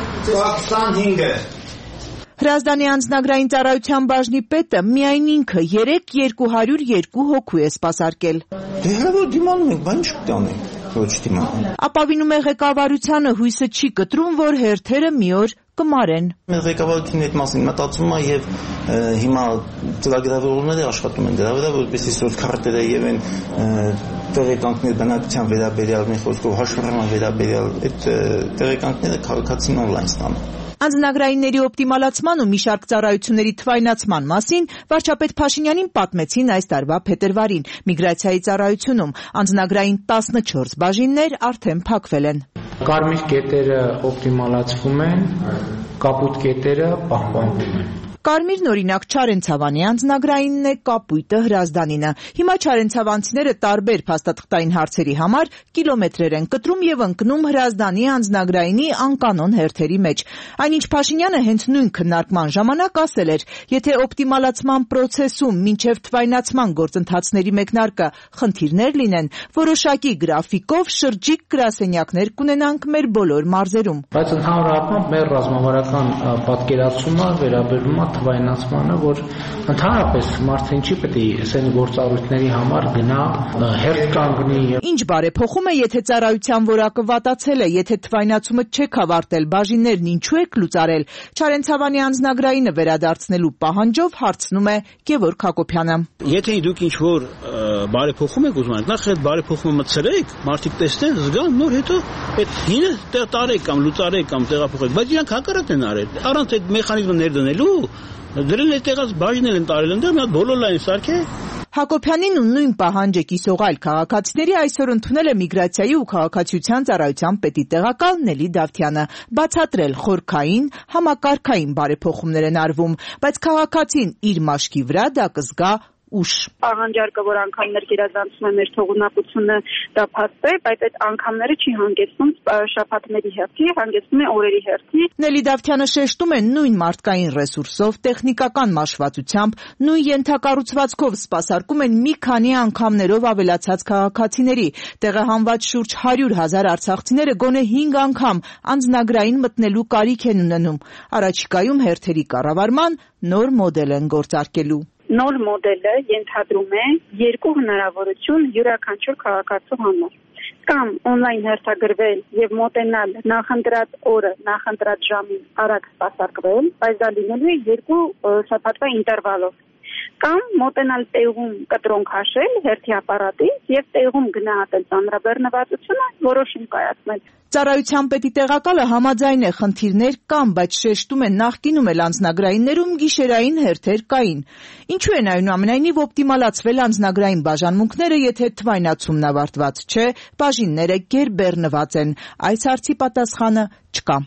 տասնհինգ Հրազդանի անձնագրային ծառայության բաժնի պետը միայն ինքը երեք երկու հարյուր երկու հոգու է սպասարկել։ Դե հրավեր դիմանում ենք, բան չտանենք, ոչ դիմանում։ Ապավինում է ղեկավարությանը, հույսը չի կտրում, որ հերթերը մի օր կմարեն։ Մեր ղեկավարությունն այդ մասին մտածում է եւ հիմա ծրագրավորողները աշխատում են դրա վրա, որպեսզի սոց քարտերը եւ այն տեղեկանքներ բնակության վերաբերյալ, մի խոսքով հաշվառման վերաբերյալ այդ տեղեկանքները քաղաքացին օնլայն ստանան։ Անձնագրայինների օպտիմալացման ու մի շարք ծառայությունների թվայնացման մասին վարչապետ Փաշինյանին պատմեցին այս տարվա փետրվարին միգրացիայի ծառայությունում։ Անձնագրային տասնչորս բաժիններ արդեն փակվել են։ Կարմիր կետերը օպտիմալացվում են, կապույտ կետերը պահպանվում են։ Կարմիրն օրինակ Չարենցավանի անձնագրայինն է, կապույտը Հրազդանինը։ Հիմա չարենցավանցիները տարբեր փաստաթղթային հարցերի համար կիլոմետրեր են կտրում եւ ընկնում Հրազդանի անձնագրայինի անկանոն հերթերի մեջ։ Այնինչ Փաշինյանը հենց նույն քննարկման ժամանակ ասել էր, եթե օպտիմալացման process-ում մինչեւ թվայնացման գործընթացների մեկնարկը խնդիրներ լինեն, որոշակի գրաֆիկով շրջիկ գրասենյակներ կունենանք մեր բոլոր մարզերում։ Բայց ընդհանուր առմամբ մեր ռազմավարական պատկերացումը վերաբերում է թվայնացմանը, որ ընդհանրապես մարդը ինչի պետք է ասեն գործառույթների համար գնա հերթ կանգնի։ Ինչ բարեփոխում է, եթե ծառայության որակը վատացել է, եթե թվայնացումը չեք ավարտել, բաժիններն ինչու եք լուծարել։ Չարենցավանի անձնագրայինը վերադարձնելու պահանջով հարցնում է Գևորգ Հակոբյանը։ Եթե դուք ինչ որ բարեփոխում եք ուզում, նախ այդ բարեփոխումը մտցրեք, մարդիկ տեսնեն, զգան, նոր հետո այդ հինը տարեք կամ լուծարեք կամ տեղափոխեք, բայց իրանք հակառակն են արել։ Առանց այդ մեխանիզմը ներդնելու Դրել այդտեղած բաժնել են տարել, ընդ մի հատ բոլոր լայն սարքե։ Հակոբյանին ու նույն պահանջը կիսող այլ քաղաքացիների այսօր ընդունել է Միգրացիայի ու քաղաքացիության ծառայության պետի տեղակալ Նելի Դավթյանը, բացատրել խորքային, համակարգային բարեփոխումներ են արվում, բայց քաղաքացին իր մաշկի վրա դա կզգա ուշ։ Պահանջարկը, որ անգամներ գերազանցում է մեր թողունակությունը, դա փաստ է, բայց այդ անգամները չի հանգեցնում շաբաթների հերթի, հանգեցնում է օրերի հերթի։ Նելի Դավթյանը շեշտում է նույն մարդկային ռեսուրսով, տեխնիկական մաշվածությամբ, նույն ենթակառուցվածքով սպասարկում են մի քանի անգամներով ավելացած քաղաքացիների։ Տեղահանված շուրջ հարյուր հազար արցախցիները գոնե հինգ անգամ անձնագրային մտնելու կարիք են ունենում։ Առաջիկայում հերթերի կառավարման նոր մոդել են գործարկելու։ Նոր մոդելը ենթադրում է երկու հնարավորություն յուրաքանչյուր քաղաքացու համար։ Կամ օնլայն հերթագրվել եւ մոտենալ նախընտրած օրը, նախընտրած ժամին արագ սպասարկվել, բայց դա լինելու է երկու շաբաթվա ինտերվալով։ Կամ մոտենալ տեղում կտրոն քաշել հերթի ապարատից եւ տեղում գնահատել ծանրաբեռնվածությունը, որոշում կայացնել։ Ծառայության պետի տեղակալը համաձայն է խնդիրներ կան, բայց շեշտում է նախկինում էլ անձնագրայիններում գիշերային հերթեր կային։ Ինչու են այնուամենայնիվ օպտիմալացվել անձնագրային բաժանմունքները, եթե թվայնացումն ավարտված չէ, բաժինները գերբեռնված են։ Այս հարցի պատասխանը չկա։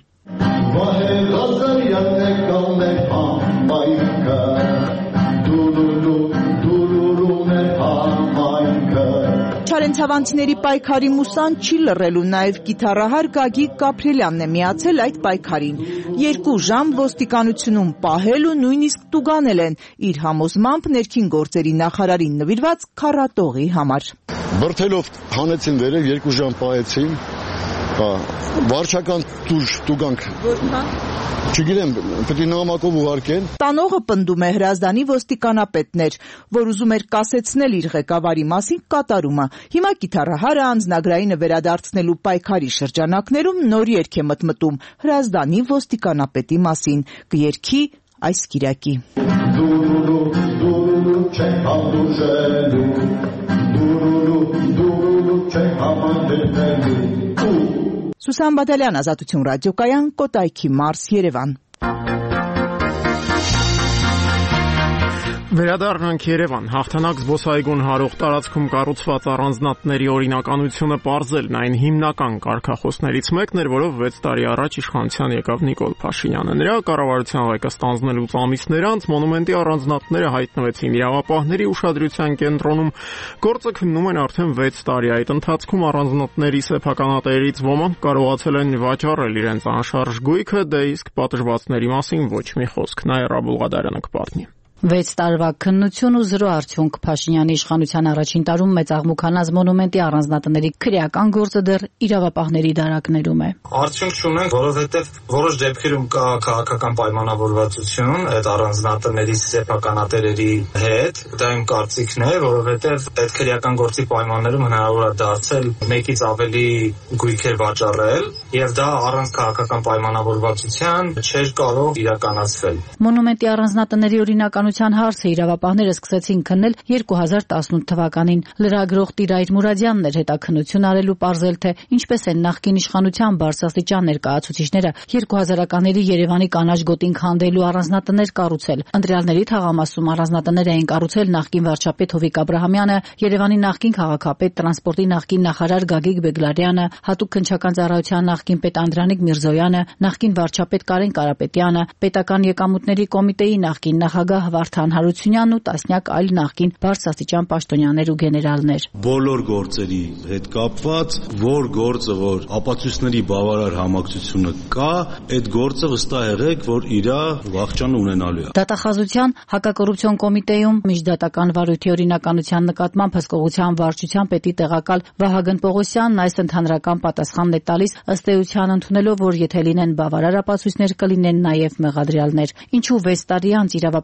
Չարենցավանցիների պայքարի մուսան չի լռելու, նաև կիթառահար Գագիկ Կապրելյանն է միացել այդ պայքարին։ Երկու ժամ ոստիկանությունում պահել ու նույնիսկ տուգանել են իր համոզմամբ ներքին գործերի նախարարին նվիրված քառատողի համար։ Բրթելով հանեցին վերև, երկու ժամ պահեցին, վարչական տուժ տուգանք։ Չգիտեմ, պետք է նամակով ուղարկեն։ Տանողը պնդում է Հրազդանի ոստիկանապետներ, որ ուզում էր կասեցնել իր ղեկավարի մասին կատարումը։ Հիմա կիթառահարը անձնագրայինը վերադարձնելու պայքարի շրջանակներում նոր երգ է մտմտում Հրազդանի ոստիկանապետի մասին, կերքի այս կիրակի։ Սուսան Բադալյան, Ազատություն ռադիոկայան, Կոտայքի մարզ, Երևան։ Վերադառնանք Երևան։ Հաղթանակ զբոսայգուն հարող տարածքում կառուցված առանձնատների օրինականությունը պարզելն այն հիմնական կարգախոսներից մեկն էր, որով վեց տարի առաջ իշխանության եկավ Նիկոլ Փաշինյանը։ Նրա կառավարության վայկը ստանձնելուց ամիսներ անց մոնումենտի առանձնատները հայտնվեցին իրավապահների ուշադրության կենտրոնում։ Գործը քննում են արդեն վեց տարի։ Այդ ընթացքում առանձնատների սեփականատերերից ոմանք կարողացել են վաճառել իրենց անշարժ գույքը, դե իսկ պատժվածների մասին ոչ մի խոսք։ Նաիրա Բուլղադարյանը կպարտնի։ վեց տարվա քննություն ու զրո արդյունք Փաշինյանի իշխանության առաջին տարում մեծ աղմուկանաց մոնումենտի առանձնատների քրեական գործը դեռ իրավապահների դարակներում է։ Արդյունք չունենք, որովհետև որոշ դեպքերում կա քաղաքական պայմանավորվածություն այդ առանձնատների սեփականատերերի հետ։ Դա իմ կարծիքն է, որովհետև այդ քրեական գործի պայմաններում հնարավոր է դարձել մեկից ավելի գույքեր վաճառել, եւ դա առանց քաղաքական պայմանավորվածության չէր կարող իրականացվել։ Մոնումենտի առանձնատների օրինականության հարցը իրավապահները սկսեցին քննել երկու հազար տասնութ թվականին։ Լրագրող Տիրայր Մուրադյանն էր հետաքննություն արել ու պարզել, թե ինչպես են նախկին իշխանության բարձրաստիճան ներկայացուցիչները երկու հազարականների Երևանի կանաչ գոտին քանդելու առանձնատներ կառուցել։ Ընտրյալների թաղամասում առանձնատներ էին կառուցել նախկին վարչապետ Հովիկ Աբրահամյանը, Երևանի նախկին քաղաքապետ, տրանսպորտի նախկին նախարար Գագիկ Բեգլարյանը, հատուկ քննչական ծառայության նախկին պետ Անդրանիկ Միրզոյանը, նախկին վարչապետ Կարեն Կարապետյանը, պետական եկամուտների կոմիտեի նախկին նախագահ Վարդան Հարությունյանն ու տասնյակ այլ նախկին բարձրաստիճան պաշտոնյաներ ու գեներալներ։ Բոլոր գործերի հետ կապված, որ գործը, որ ապացույցների բավարար համակցությունը կա, այդ գործը վստահ եղեք, որ իր վախճանը ունենալու է։ Դատախազության հակակոռուպցիոն կոմիտեում միջդատական վարույթի օրինականության նկատմամբ հսկողության վարչության պետի տեղակալ Վահագն Պողոսյանն այս ընդհանրական պատասխանն է տալիս ըստ էության ընդունելով, որ եթե լինեն բավարար ապացույցներ, կլինեն նաև մեղադրյալներ։ Ինչու վեց տարի անց իրավապահները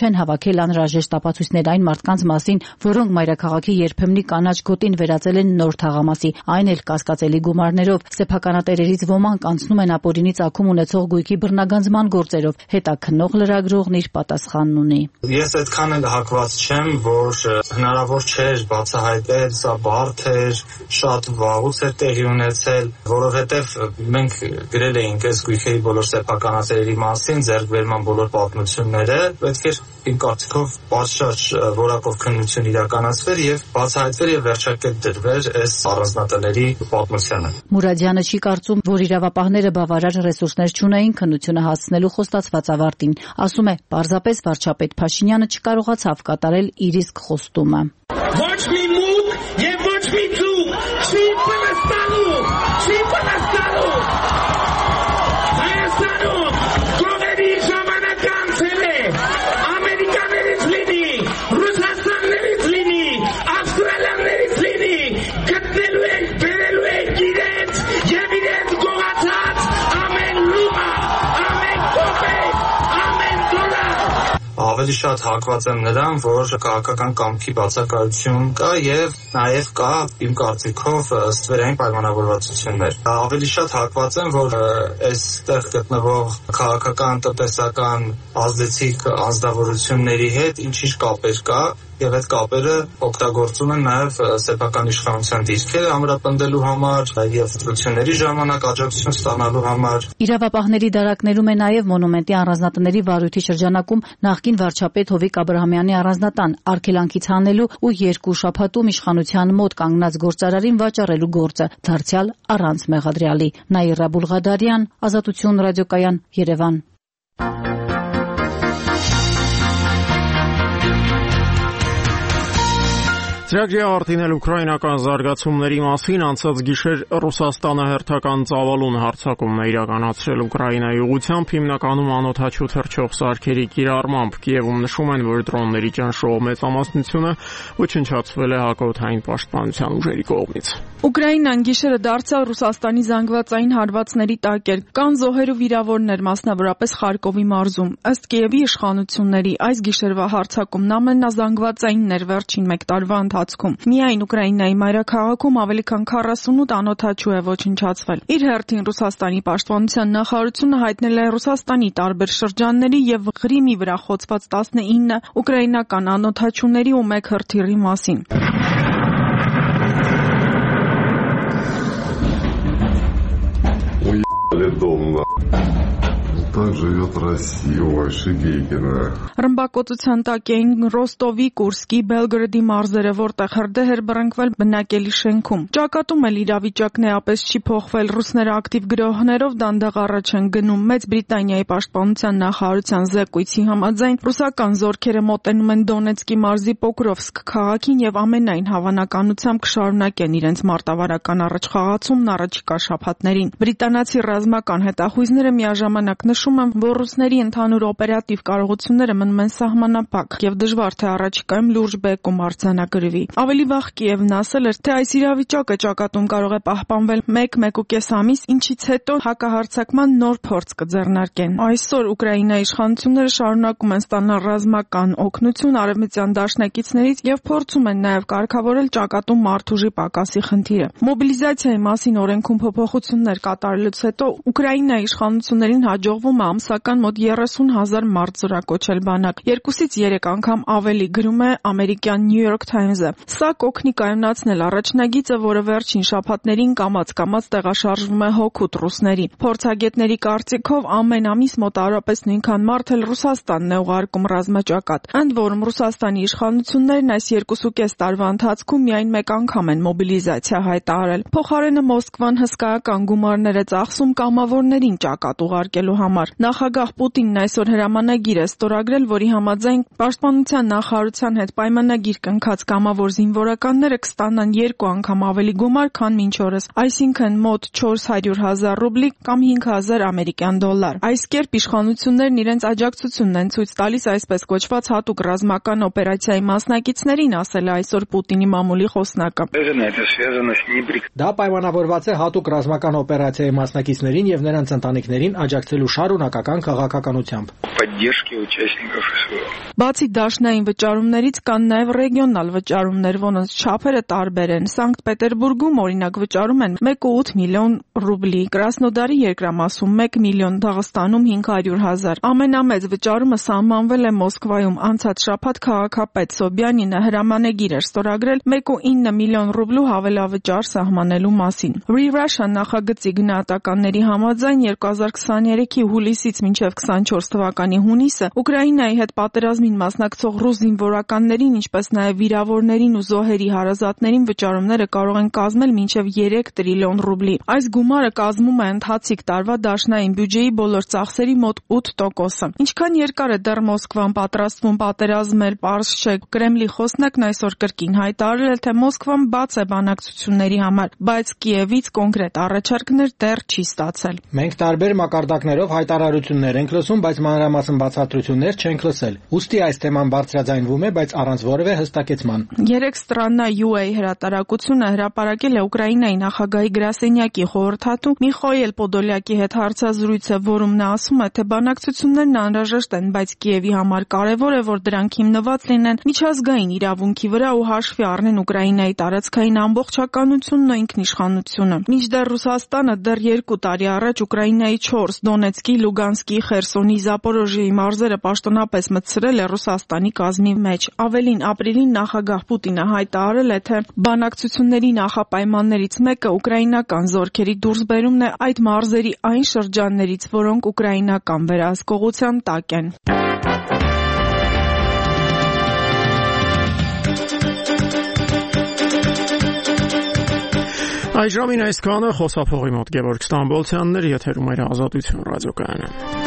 չեն հավաքել անհրաժեշտ ապացույցներ այն մարդկանց մասին, որոնք մայրաքաղաքի երբեմնի կանաչ գոտին վերածել են նոր թաղամասի, այն էլ կասկածելի գումարներով։ Սեփականատերերից ոմանք անցնում են ապօրինի ծագում ունեցող գույքի բռնագանձման գործերով։ Հետաքննող լրագրողն իր պատասխանն ունի։ Ես այդքան էլ հակված չեմ, որ հնարավոր չէր բացահայտել, սա բարդ էր, շատ վաղուց էր տեղի ունեցել, որովհետև մենք գրել էինք այս գույքերի բոլոր սեփականատերերի մասին, ձեռքբերման բոլոր պատմությունները, պետք էր իմ կարծիքով պատշաճ որակով քննություն իրականացվեր եւ բացահայտվեր եւ վերջակետ դրվեր այս առանձնատների պատմությանը։ Մուրադյանը չի կարծում, որ իրավապահները բավարար ռեսուրսներ չունեին քննությունը հասցնելու խոստացված ավարտին։ Ասում է, պարզապես վարչապետ Փաշինյանը չկարողացավ կատարել իր իսկ խոստումը։ Ոչ մի մուկ եւ ոչ մի ձուկ չի պատասխանում, չի պատասխանում։ Հայաստանում գողերի ժամանակ անցել է, ամերիկաներից լինի, ռուսաստաններից լինի, ավստրալիաներից լինի, գտնելու ենք, բերելու ենք իրենց եւ իրենց գողացած ամեն լուղա, ամեն կոպեկ, ամեն դոլար։ Ավելի շատ հակված եմ նրան, որ քաղաքական կամքի բացակայություն կա եւ նաեւ կա իմ կարծիքով ստվերային պայմանավորվածություններ։ Ավելի շատ հակված եմ, որ այստեղ գտնվող քաղաքական, տնտեսական ազդեցիկ անձնավորությունների հետ ինչ-ինչ կապեր կա եւ այդ կապերը օգտագործում են նաեւ սեփական իշխանության դիրքերը ամրապնդելու համար եւ ընտրությունների ժամանակ աջակցություն ստանալու համար։ Իրավապահների դարակներում է նաեւ մոնումենտի առանձնատների վարույթի շրջանակում նախկին վարչապետ Հովիկ Աբրահամյանի առանձնատան արգելանքից հանելու ու երկու շաբաթում իշխանության մոտ կանգնած գործարարին վաճառելու գործը, դարձյալ առանց մեղադրյալի։ Նաիրա Բուլղադարյան, Ազատություն ռադիոկայան, Երևան։ Ծրագրի արտինել ուկրաինական զարգացումների մասին անցած գիշեր Ռուսաստանը հերթական ծավալուն հարձակումն է իրականացրել Ուկրաինայի ուղղությամբ, հիմնականում անօդաչու թռչող սարքերի կիրառմամբ։ Կիևում նշում են, որ դրոնների ճնշող մեծամասնությունը ոչնչացվել է հակաօդային պաշտպանության ուժերի կողմից։ Ուկրաինան գիշերը դարձյալ Ռուսաստանի զանգվածային հարվածների տակ էր։ Կան զոհեր ու վիրավորներ, մասնավորապես Խարկովի մարզում։ Ըստ Կիևի իշխանությունների, այս գիշերվա հարձակումն ամենազանգվածայինն էր վերջին մեկ տարվա ընթացքում։ Միայն Ուկրաինայի մայրաքաղաքում ավելի քան քառասունութ անօդաչու է ոչնչացվել։ Իր հերթին Ռուսաստանի պաշտպանության նախարարությունը հայտնել է Ռուսաստանի տարբեր շրջանների եւ Ղրիմի վրա խոցված տասնինը ուկրաինական անօդաչուների ու մեկ հրթիռի մասին։ Так живет Россия, офигительно. Ռմբակոծության տակ էին Ռոստովի, Կուրսկի, Բելգրադի մարզերը, որտեղ հրդեհ էր բռնկվել բնակելի շենքում։ Ճակատում էլ իրավիճակն էապես չի փոխվել։ Ռուսները ակտիվ գրոհներով դանդաղ առաջ են գնում։ Մեծ Բրիտանիայի պաշտպանության նախարարության զեկույցի համաձայն ռուսական զորքերը մոտենում են Դոնեցկի մարզի Պոկրովսկ քաղաքին եւ ամենայն հավանականությամբ կշարունակեն իրենց մարտավարական առաջխաղացումն առաջիկա շաբաթներին։ Բրիտանացի ռազմական հետախույզները միաժամանակ նշում են, որ ռուսների ընդհանուր օպերատիվ կարողությունները մնում են սահմանափակ եւ դժվար թե առաջիկայում լուրջ բեկում արձանագրվի։ Ավելի վաղ Կիևն ասել էր, թե այս իրավիճակը ճակատում կարող է պահպանվել մեկ-մեկուկես ամիս, ինչից հետո հակահարձակման նոր փորձ կձեռնարկեն։ Այսօր Ուկրաինայի իշխանությունները շարունակում են ստանալ ռազմական օգնություն արևմտյան դաշնակիցներից եւ փորձում են նաեւ կարգավորել ճակատում մարդուժի պակասի խնդիրը։ Մոբիլիզացիայի մասին օրենքում փոփոխություններ կատարելուց հետո Ուկրաինայի իշխանություններին հաջողվում է ամսական մոտ երեսուն հազար մարդ զորակոչել բանակ։ Երկուսից երեք անգամ ավելի, գրում է ամերիկյան New York Times-ը։ Սա կօգնի կայունացնել առաջնագիծը, որը վերջին շաբաթներին կամաց-կամաց տեղաշարժվում է հօգուտ ռուսների։ Փորձագետների կարծիքով ամեն ամիս մոտավորապես նույնքան մարդ էլ Ռուսաստանն է ուղարկում ռազմաճակատ։ Ընդ որում Ռուսաստանի իշխանություններն այս երկուսուկես տարվա ընթացքում միայն մեկ անգամ են մոբիլիզացիա հայտարարել։ Փոխարենը Մոսկվան հսկայական գումարներ է ծախսում կամավորներին ճակատ ուղարկելու համար։ Նախագահ Պուտինն այսօր հրամանագիր է ստորագրել, որի համաձայն պաշտպանության նախարարության հետ պայմանագիր կնքած կամավոր զինվորականները կստանան երկու անգամ ավելի գումար, քան մինչ օրս, այսինքն մոտ չորս հարյուր հազար ռուբլի կամ հինգ հազար ամերիկյան դոլար։ Այս կերպ իշխանություններն իրենց աջակցությունն են ցույց տալիս այսպես կոչված հատուկ ռազմական օպերացիայի մասնակիցներին, ասել է այսօր Պուտինի մամուլի խոսնակը։ Դա պայմանավորված է հատուկ ռազմական օպերացիայի մասնակիցներին եւ նրանց ընտանիքներին աջակցելու շարք շարունակական քաղաքականությամբ։ Բացի դաշնային վճարումներից կան նաև ռեգիոնալ վճարումներ, որոնց չափերը տարբեր են։ Սանկտ Պետերբուրգում օրինակ վճարում են մեկ կողմը ութ միլիոն ռուբլի, Կրասնոդարի երկրամասում մեկ միլիոն, Դաղստանում հինգ հարյուր հազար։ Ամենամեծ վճարումը սահմանվել է Մոսկվայում անցած շաբաթ քաղաքապետ Սոբյանինը հրամանեգիր էր ստորագրել մեկ կողմը ինը միլիոն ռուբլու հավելավճար սահմանելու մասին։ Free Russia նախագծի գնահատականների համաձայն երկու հազար քսաներեքի հուլիսից մինչև քսանչորս թվականի հունիսը Ուկրաինայի հետ պատերազմին մասնակցող ռուս զինվորականներին, ինչպես նաև վիրավորներին ու զոհերի հարազատներին վճարումները կարող են կազմել մինչև երեք տրիլիոն ռուբլի։ Այս գումարը կազմում է ընթացիկ տարվա դաշնային բյուջեի բոլոր ծախսերի մոտ ութ տոկոսը։ Ինչքան երկար է դեռ Մոսկվան պատրաստվում պատերազմել, պարզ չէ։ Կրեմլի խոսնակն այսօր կրկին հայտարարել է, թե Մոսկվան բաց է բանակցությունների համար, բայց Կիևից կոնկրետ առաջարկներ դեռ չի ստացել։ Մենք տարբեր մակարդակներով հայտարարություններ ենք լսում, բայց մանրամասն բացատրություններ չենք լսել։ Ուստի այս թեման բարձրաձայնվում է, բայց առանց որևէ հստակեցման։ Երեք Strana յու էյ հրատարակությունը հրապարակել է Ուկրաինայի նախագահի գրասենյակի խորհրդատու Միխայել Պոդոլյակի հետ հարցազրույցը, որում նա ասում է, թե բանակցություններն անհրաժեշտ են, բայց Կիևի համար կարևոր է, որ դրանք հիմնված լինեն միջազգային իրավունքի վրա ու հաշվի առնեն Ուկրաինայի տարածքային ամբողջականությունն ու ինքնիշխանությունը։ Մինչդեռ Ռուսաստանը դեռ երկու տարի առաջ Ուկրաինայի չորս Դոնեցկի, Լուգանսկի, Խերսոնի, Զապորոժիայի մարզերը պաշտոնապես մտցրել է Ռուսաստանի կազմի մեջ։ Ավելին, ապրիլին նախագահ Պուտինը հայտարարել է, թե բանակցությունների նախապայմաններից մեկը ուկրաինական զորքերի դուրսբերումն է այդ մարզերի այն շրջաններից, որոնք ուկրաինական վերահսկողության տակ են։ Այժմին այսքանը, խոսափողի մոտ Գևորգ Ստամբոլցյանն էր, եթերում էր Ազատություն ռադիոկայանը։